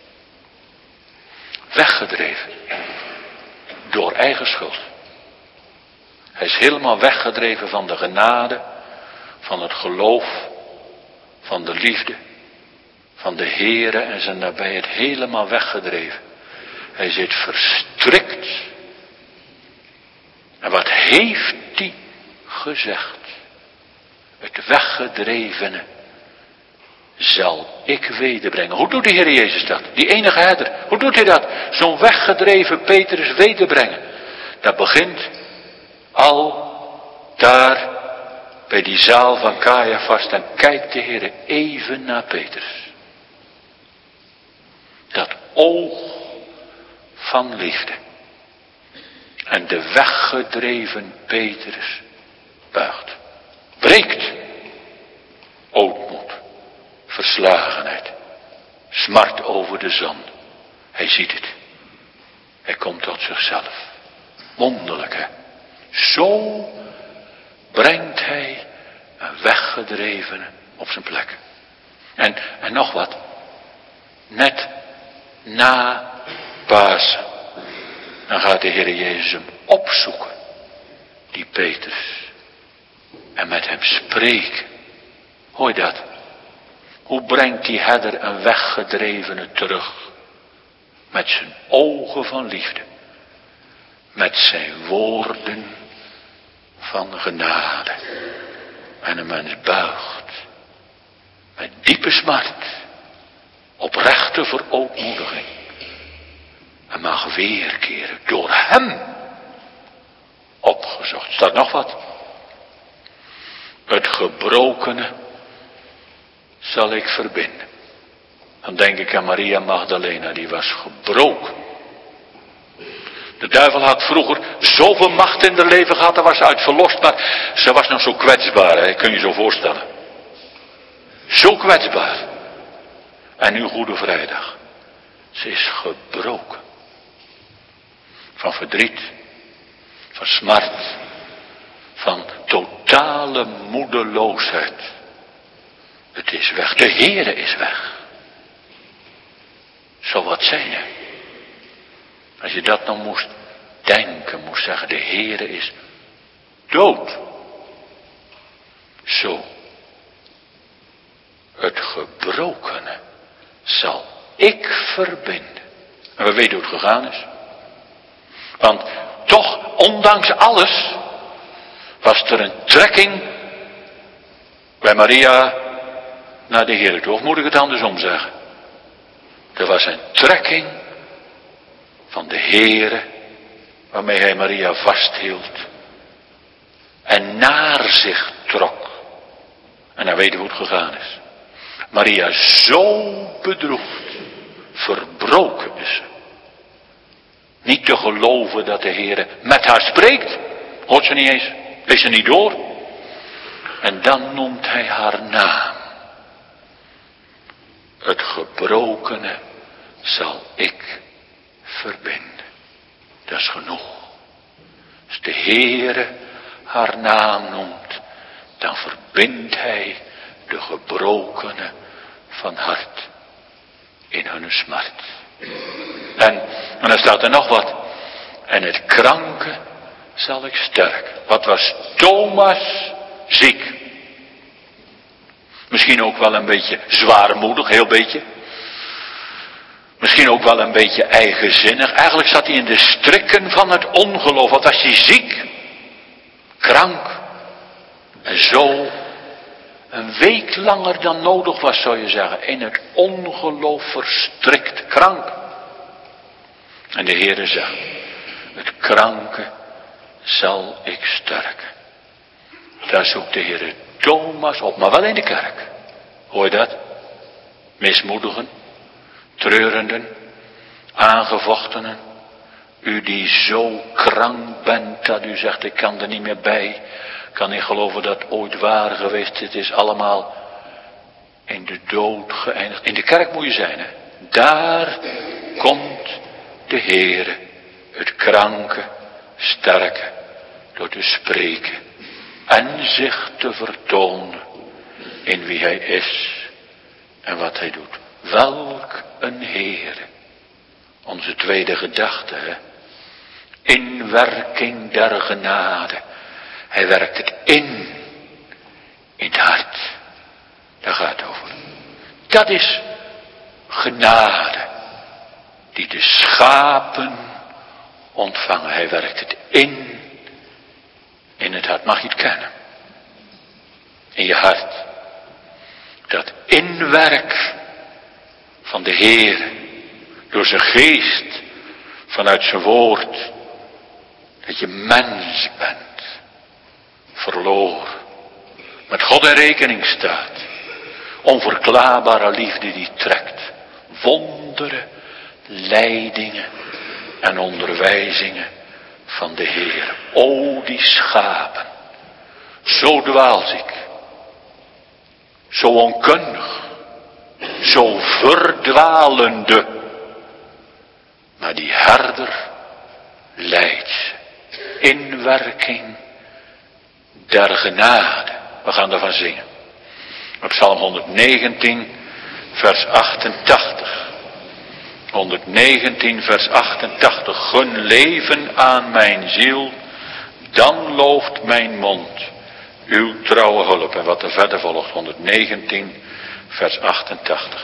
Weggedreven. Door eigen schuld. Hij is helemaal weggedreven van de genade. Van het geloof. Van de liefde. Van de Heere en zijn nabijheid. Helemaal weggedreven. Hij zit verstrikt En wat heeft hij gezegd? Het weggedrevene zal ik wederbrengen. Hoe doet de Heer Jezus dat? Die enige herder. Hoe doet hij dat? Zo'n weggedreven Petrus wederbrengen. Dat begint al daar bij die zaal van Caiaphas. Dan kijkt de Heer even naar Petrus. Dat oog van liefde. En de weggedreven Petrus buigt. Breekt. Ootmoed. Verslagenheid. Smart over de zon. Hij ziet het. Hij komt tot zichzelf. Wonderlijk, hè. Zo brengt hij een weggedrevene op zijn plek. En nog wat. Net na Pasen. Dan gaat de Heer Jezus hem opzoeken. Die Petrus. En met hem spreken. Hoor je dat? Hoe brengt die herder een weggedrevene terug? Met zijn ogen van liefde. Met zijn woorden van genade. En een mens buigt. Met diepe smart. Oprechte verootmoediging. En mag weerkeren. Door hem opgezocht. Staat nog wat? Het gebrokene zal ik verbinden. Dan denk ik aan Maria Magdalena, die was gebroken. De duivel had vroeger zoveel macht in haar leven gehad, daar was ze uit verlost, maar ze was nog zo kwetsbaar, hè? Kun je zo voorstellen. Zo kwetsbaar. En nu Goede Vrijdag. Ze is gebroken. Van verdriet, van smart, van totale moedeloosheid. Het is weg, de Heere is weg. Zou wat zijn, hè? Als je dat nou moest denken, moest zeggen, de Heere is dood. Zo. Het gebrokene zal ik verbinden. En we weten hoe het gegaan is. Want toch, ondanks alles, was er een trekking bij Maria naar de Heer toe. Of moet ik het andersom zeggen? Er was een trekking van de Heere, waarmee hij Maria vasthield en naar zich trok. En dan weten we hoe het gegaan is. Maria zo bedroefd, verbroken is ze. Niet te geloven dat de Heere met haar spreekt. Hoort ze niet eens, leest ze niet door. En dan noemt hij haar naam. Het gebrokene zal ik verbinden. Dat is genoeg. Als de Heere haar naam noemt, dan verbindt hij de gebrokene van hart in hun smart. En dan staat er nog wat. En het kranke zal ik sterken. Wat was Thomas ziek? Misschien ook wel een beetje zwaarmoedig, heel beetje. Misschien ook wel een beetje eigenzinnig. Eigenlijk zat hij in de strikken van het ongeloof. Wat was hij ziek? Krank. En zo een week langer dan nodig was, zou je zeggen. In het ongeloof verstrikt. Krank. En de Heere zegt, het kranke zal ik sterken. Daar zoekt de Heere Thomas op, maar wel in de kerk. Hoor je dat? Mismoedigen, treurenden, aangevochtenen. U die zo krank bent dat u zegt, ik kan er niet meer bij. Kan niet geloven dat het ooit waar geweest. Het is allemaal in de dood geëindigd. In de kerk moet je zijn, hè. Daar komt de Heere, het kranke, sterke, door te spreken en zich te vertonen in wie hij is en wat hij doet. Welk een Heere. Onze tweede gedachte, hè. Inwerking der genade. Hij werkt het in het hart. Daar gaat het over. Dat is genade die de schapen ontvangen. Hij werkt het in In het hart mag je het kennen. In je hart. Dat inwerk van de Heer. Door zijn geest. Vanuit zijn woord. Dat je mens bent. Verloren. Met God in rekening staat. Onverklaarbare liefde die trekt. Wonderen, leidingen en onderwijzingen van de Heer. O die schapen. Zo dwaalziek. Zo onkundig. Zo verdwalende. Maar die herder leidt ze. Inwerking der genade. We gaan daarvan zingen. Op Psalm 119 vers 88. 119 vers 88. Gun leven aan mijn ziel. Dan looft mijn mond uw trouwe hulp. En wat er verder volgt. 119 vers 88.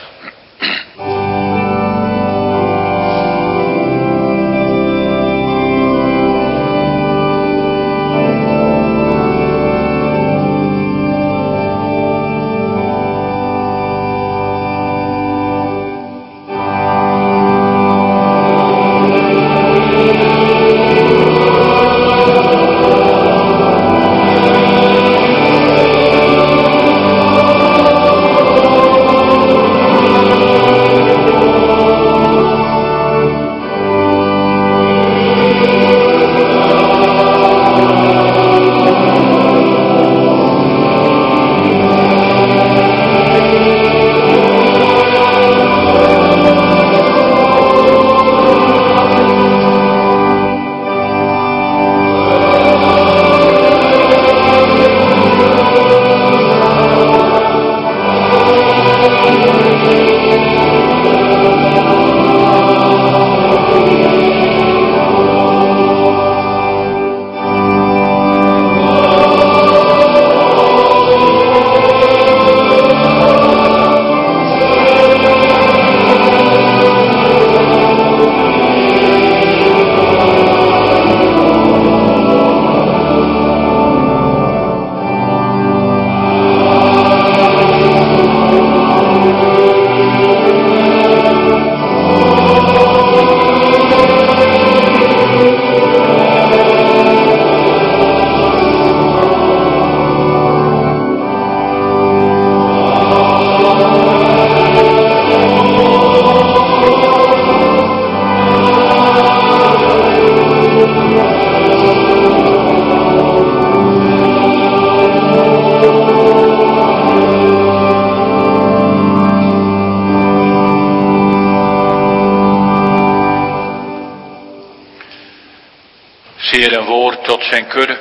Zeer een woord tot zijn kudde.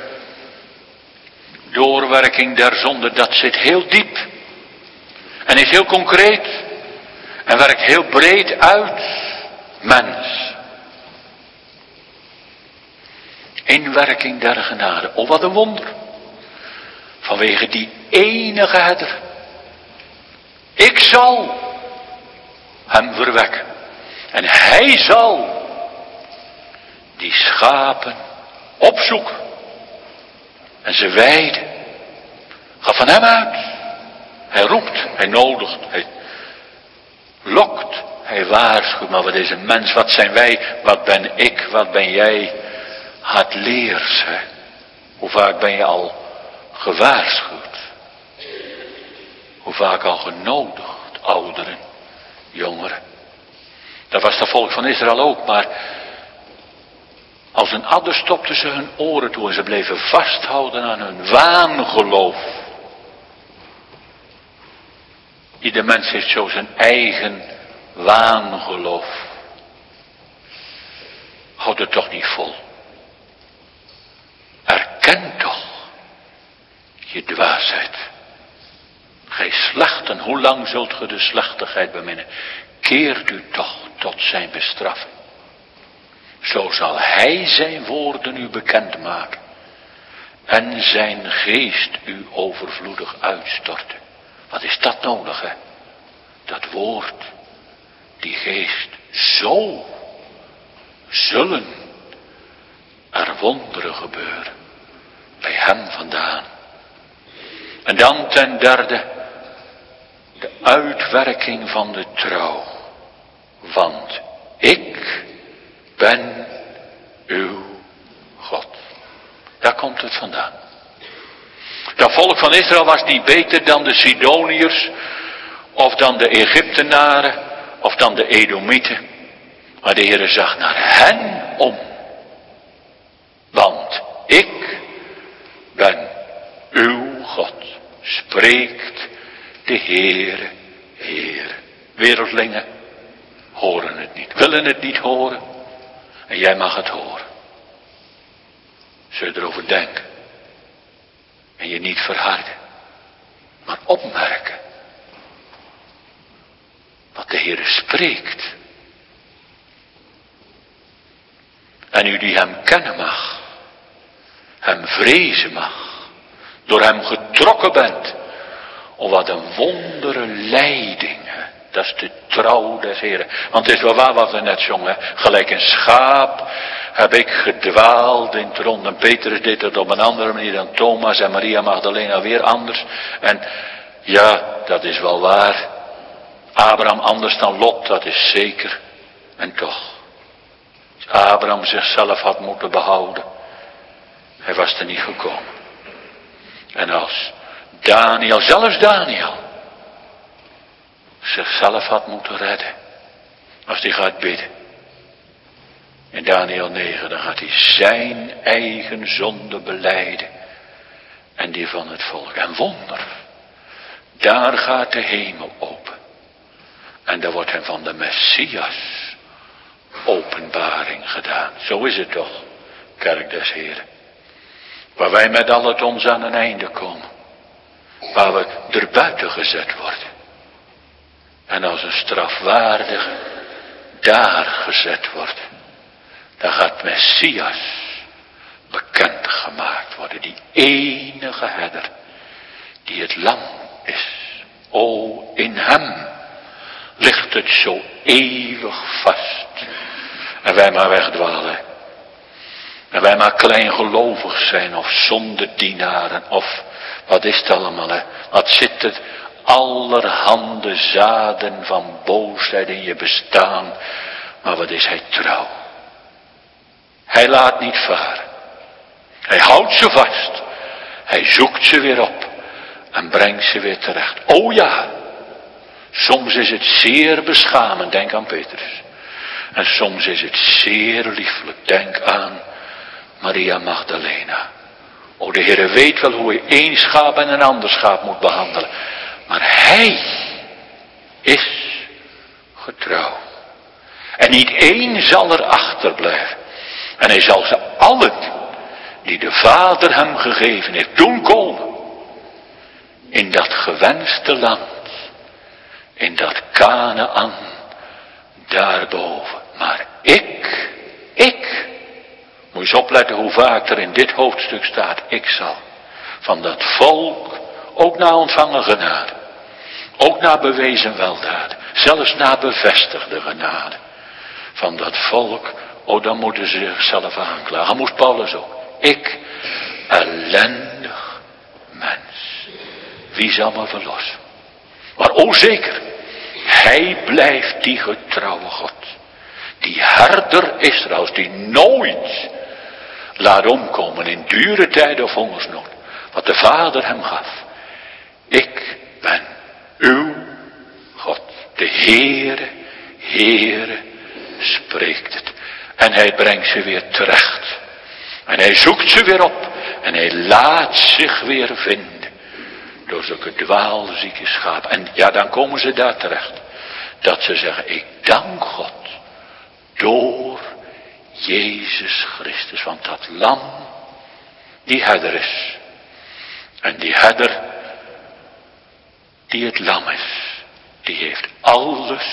Doorwerking der zonde, dat zit heel diep. En is heel concreet. En werkt heel breed uit. Mens. Inwerking der genade. Oh, wat een wonder. Vanwege die enige herder. Ik zal hem verwekken. En hij zal die schapen opzoeken. En ze weiden. Ga van hem uit. Hij roept, hij nodigt, hij lokt, hij waarschuwt. Maar wat is een mens, wat zijn wij, wat ben ik, wat ben jij? Het leers, hè. Hoe vaak ben je al gewaarschuwd? Hoe vaak al genodigd, ouderen, jongeren. Dat was het volk van Israël ook, maar als een adder stopten ze hun oren toe en ze bleven vasthouden aan hun waangeloof. Ieder mens heeft zo zijn eigen waangeloof. Houd het toch niet vol. Erken toch je dwaasheid. Gij slechten, hoe lang zult ge de slechtigheid beminnen? Keert u toch tot zijn bestraffing. Zo zal hij zijn woorden u bekend maken. En zijn geest u overvloedig uitstorten. Wat is dat nodig, hè? Dat woord, die geest. Zo zullen er wonderen gebeuren bij hem vandaan. En dan ten derde, de uitwerking van de trouw. Want ik ben uw God. Daar komt het vandaan. Dat volk van Israël was niet beter dan de Sidoniërs, of dan de Egyptenaren, of dan de Edomieten. Maar de Heere zag naar hen om. Want ik ben uw God, spreekt de Heere, Heere. Wereldlingen horen het niet, willen het niet horen. En jij mag het horen. Zul je erover denken. En je niet verharden. Maar opmerken. Wat de Heere spreekt. En u die hem kennen mag. Hem vrezen mag. Door hem getrokken bent. Oh, wat een wondere leiding. Dat is de trouw des Heren. Want het is wel waar wat we net zongen. Gelijk een schaap heb ik gedwaald in het rond. En Petrus deed het op een andere manier dan Thomas. En Maria Magdalena weer anders. En ja, dat is wel waar. Abraham anders dan Lot, dat is zeker. En toch. Als Abraham zichzelf had moeten behouden. Hij was er niet gekomen. En als Daniel, zelfs Daniel, zichzelf had moeten redden. Als hij gaat bidden. In Daniel 9, dan gaat hij zijn eigen zonde belijden. En die van het volk. En wonder. Daar gaat de hemel open. En daar wordt hem van de Messias openbaring gedaan. Zo is het toch, kerk des Heren. Waar wij met al het ons aan een einde komen. Waar we erbuiten gezet worden. En als een strafwaardige daar gezet wordt. Dan gaat Messias bekendgemaakt worden. Die enige herder. Die het lam is. O, in hem ligt het zo eeuwig vast. En wij maar wegdwalen. En wij maar kleingelovig zijn. Of zondedienaren. Of wat is het allemaal, hè? Wat zit het? Allerhande zaden van boosheid in je bestaan. Maar wat is hij trouw. Hij laat niet varen. Hij houdt ze vast. Hij zoekt ze weer op. En brengt ze weer terecht. O ja. Soms is het zeer beschamend. Denk aan Petrus. En soms is het zeer lieflijk. Denk aan Maria Magdalena. O, de Heere weet wel hoe hij één schaap en een ander schaap moet behandelen. Maar hij is getrouw. En niet één zal er achterblijven. En hij zal ze allen die de Vader hem gegeven heeft doen komen. In dat gewenste land. In dat Kanaän daarboven. Maar ik. Moet je eens opletten hoe vaak er in dit hoofdstuk staat. Ik zal van dat volk ook na ontvangen genade. Ook na bewezen weldaad. Zelfs na bevestigde genade. Van dat volk. Oh, dan moeten ze zichzelf aanklagen. Moest Paulus ook. Ik, ellendig mens. Wie zal me verlossen? Maar o zeker. Hij blijft die getrouwe God. Die herder Israëls. Die nooit laat omkomen in dure tijden of hongersnood. Wat de Vader hem gaf. Ik ben uw God. De Heere spreekt het. En hij brengt ze weer terecht. En hij zoekt ze weer op. En hij laat zich weer vinden. Door zulke dwaalzieke schapen. En ja, dan komen ze daar terecht. Dat ze zeggen, ik dank God. Door Jezus Christus. Want dat lam, die herder is. En die herder, die het lam is. Die heeft alles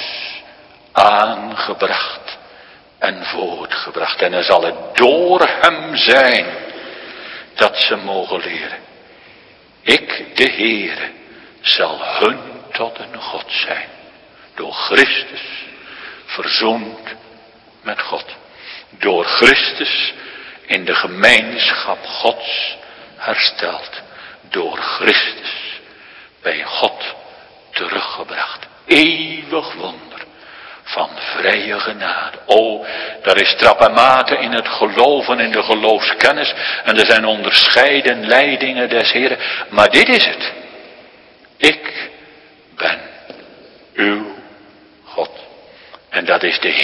aangebracht. En voortgebracht. En dan zal het door hem zijn. Dat ze mogen leren. Ik, de Heere, zal hun tot een God zijn. Door Christus verzoend met God. Door Christus in de gemeenschap Gods hersteld. Door Christus bij God teruggebracht. Eeuwig wonder van vrije genade. O, daar is trap en mate in het geloven, in de geloofskennis. En er zijn onderscheiden leidingen des Heren. Maar dit is het. Ik ben uw God. En dat is de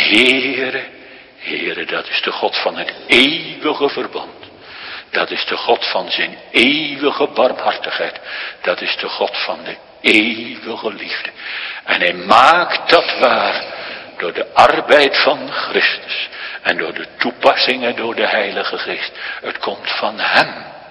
Heere, dat is de God van het eeuwige verbond. Dat is de God van zijn eeuwige barmhartigheid. Dat is de God van de eeuwige liefde. En hij maakt dat waar door de arbeid van Christus. En door de toepassingen door de Heilige Geest. Het komt van hem,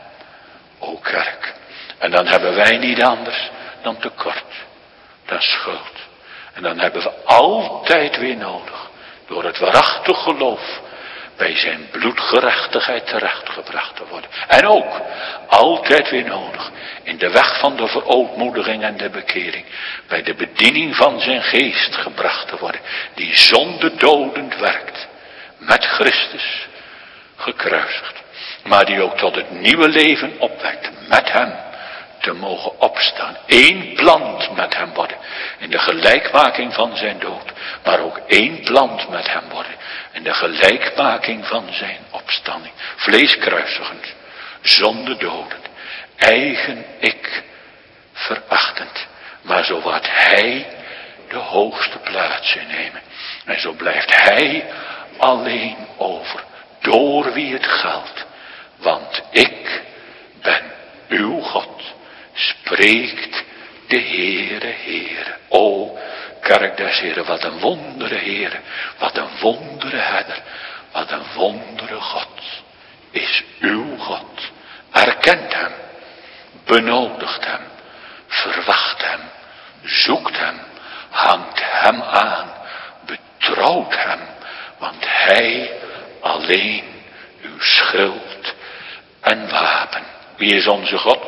o kerk. En dan hebben wij niet anders dan tekort, dan schuld. En dan hebben we altijd weer nodig, door het waarachtig geloof, bij zijn bloedgerechtigheid terechtgebracht te worden. En ook altijd weer nodig, in de weg van de verootmoediging en de bekering, bij de bediening van zijn geest gebracht te worden, die zondedodend werkt, met Christus gekruisigd. Maar die ook tot het nieuwe leven opwekt, met hem te mogen opstaan. Eén plant met hem worden, in de gelijkmaking van zijn dood. Maar ook één plant met hem worden, in de gelijkmaking van zijn opstanding. Vleeskruisigend, zondedodend, eigen ik verachtend. Maar zo wordt hij de hoogste plaats innemen. En zo blijft hij alleen over, door wie het geldt. Want ik ben uw God, spreekt de Heere. O, kerk des Heren, wat een wondere Heere, wat een wondere herder, wat een wondere God is uw God. Erkent hem, benodigt hem, verwacht hem, zoekt hem, hangt hem aan, betrouwt hem, want hij alleen uw schild en wapen. Wie is onze God?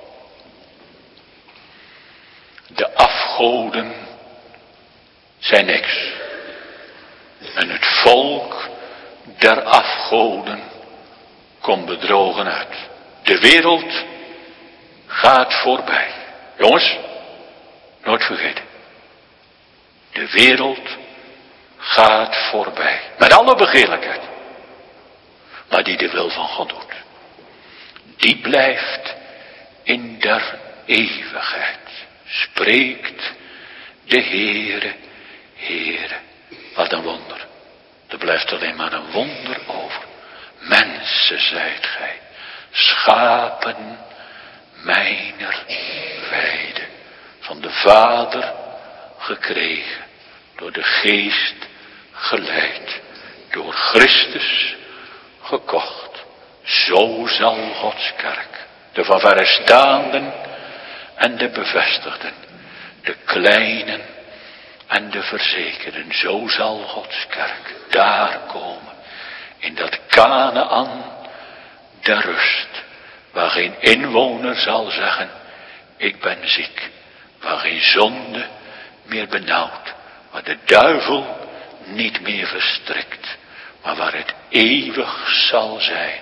De afgoden zijn niks. En het volk der afgoden komt bedrogen uit. De wereld gaat voorbij. Jongens, nooit vergeten. De wereld gaat voorbij. Met alle begeerlijkheid. Maar die de wil van God doet, die blijft in der eeuwigheid. Spreekt de Heere. Wat een wonder. Er blijft alleen maar een wonder over. Mensen zijt gij, schapen mijner weide, van de Vader gekregen, door de Geest geleid, door Christus gekocht. Zo zal Gods kerk, de van verre staanden en de bevestigden, de kleinen en de verzekerden, zo zal Gods kerk daar komen, in dat Kanaän der rust, waar geen inwoner zal zeggen, ik ben ziek, waar geen zonde meer benauwt, waar de duivel niet meer verstrikt, maar waar het eeuwig zal zijn,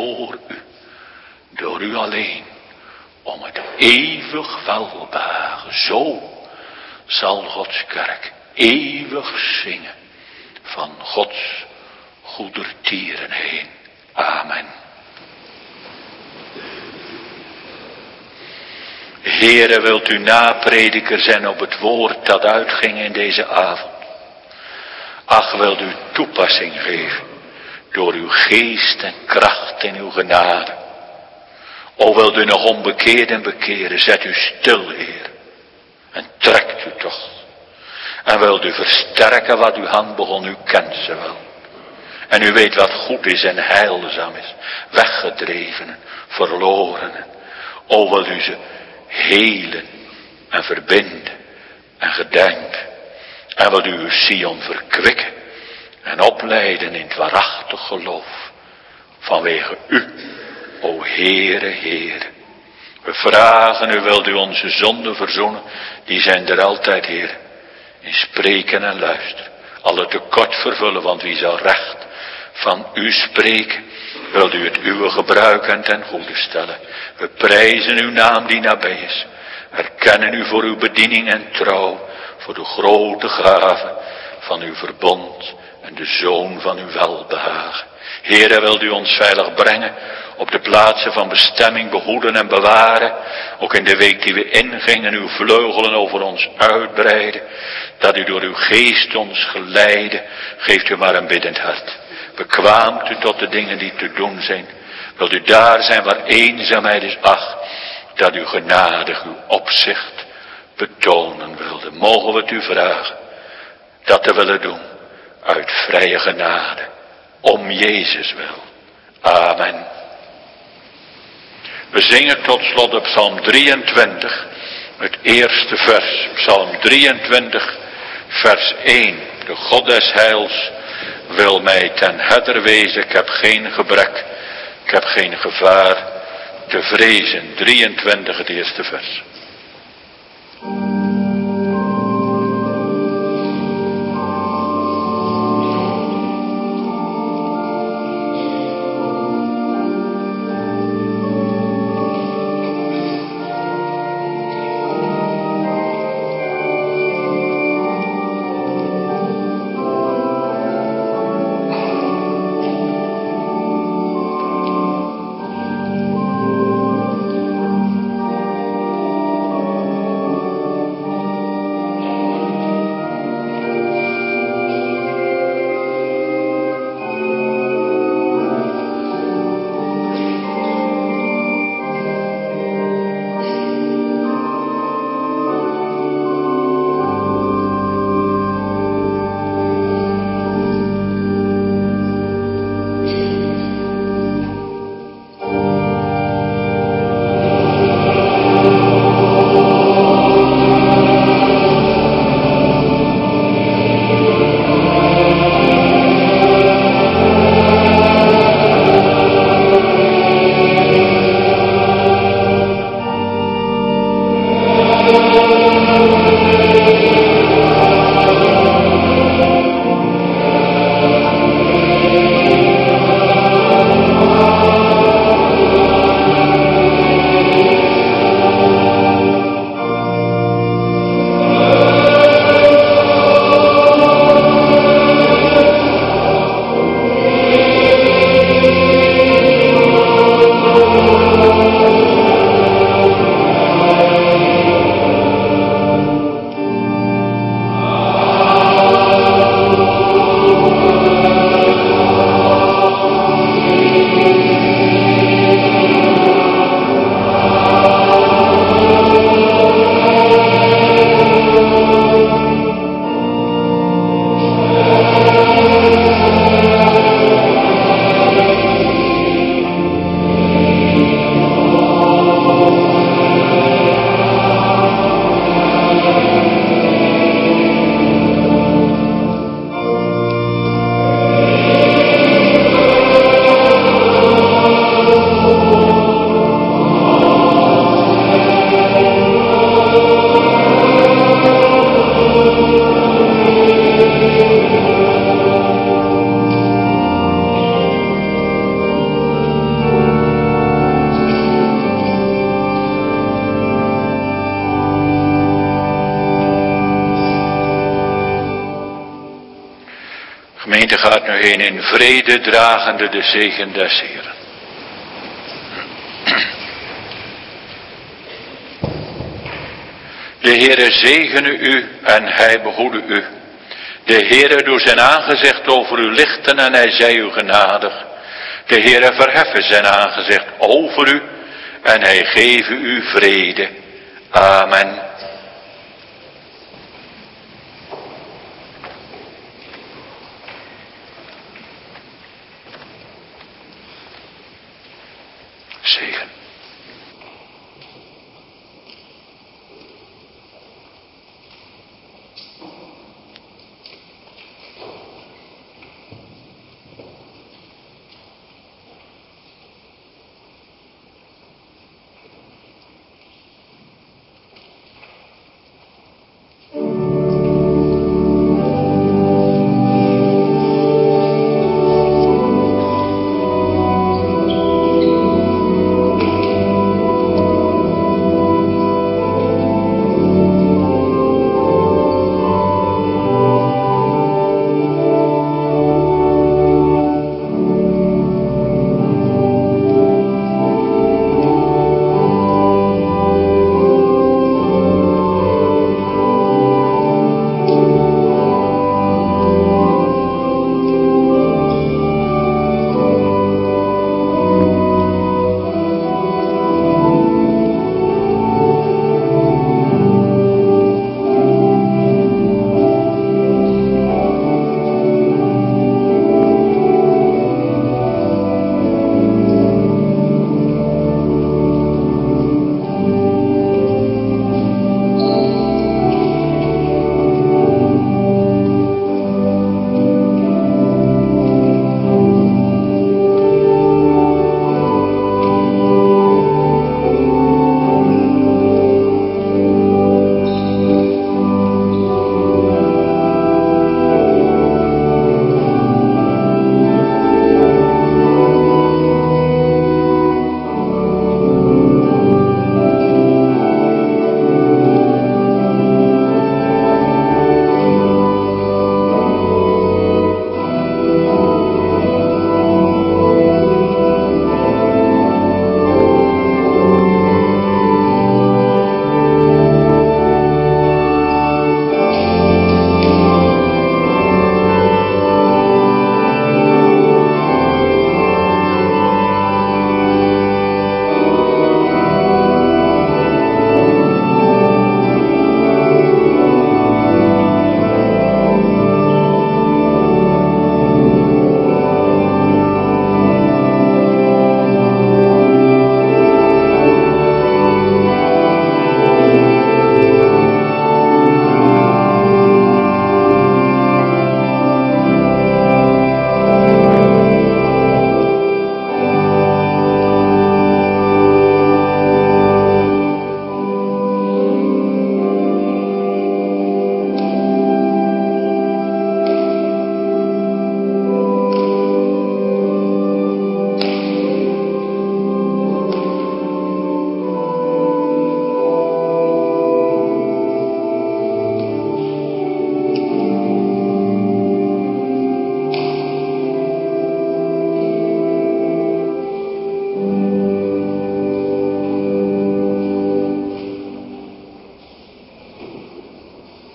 door u alleen, om het eeuwig welbehagen. Zo zal Gods kerk eeuwig zingen, van Gods goedertieren heen. Amen. Heere, wilt u naprediker zijn op het woord dat uitging in deze avond. Ach, wilt u toepassing geven, door uw geest en kracht en uw genade. O, wilt u nog onbekeerden bekeren, zet u stil, Heer, en trekt u toch. En wilt u versterken wat uw hand begon, u kent ze wel. En u weet wat goed is en heilzaam is, weggedrevenen, verlorenen. O, wilt u ze helen en verbinden en gedenken. En wilt u uw Sion verkwikken en opleiden in het waarachtig geloof. Vanwege u, o Heere. We vragen u, wilt u onze zonden verzoenen, die zijn er altijd, Heer. In spreken en luisteren, alle tekort vervullen, want wie zal recht van u spreken wilt u het uwe gebruiken en ten goede stellen. We prijzen uw naam die nabij is. Erkennen u voor uw bediening en trouw, voor de grote gave van uw verbond en de zoon van uw welbehagen. Heere, wilt u ons veilig brengen, op de plaatsen van bestemming behoeden en bewaren, ook in de week die we ingingen, uw vleugelen over ons uitbreiden, dat u door uw geest ons geleide, geeft u maar een biddend hart. Bekwaamt u tot de dingen die te doen zijn. Wilt u daar zijn waar eenzaamheid is, ach, dat u genadig uw opzicht betonen wilde. Mogen we het u vragen, dat te willen doen, uit vrije genade, om Jezus wil. Amen. We zingen tot slot op Psalm 23, het eerste vers. Psalm 23, vers 1. De God des heils wil mij ten herder wezen. Ik heb geen gebrek, ik heb geen gevaar te vrezen. 23, het eerste vers. Gemeente, gaat nu heen in vrede, dragende de zegen des Heeren. De Heere zegene u en hij behoede u. De Heere doet zijn aangezicht over u lichten en hij zij u genadig. De Heere verheffen zijn aangezicht over u en hij geven u vrede. Amen. Zegen.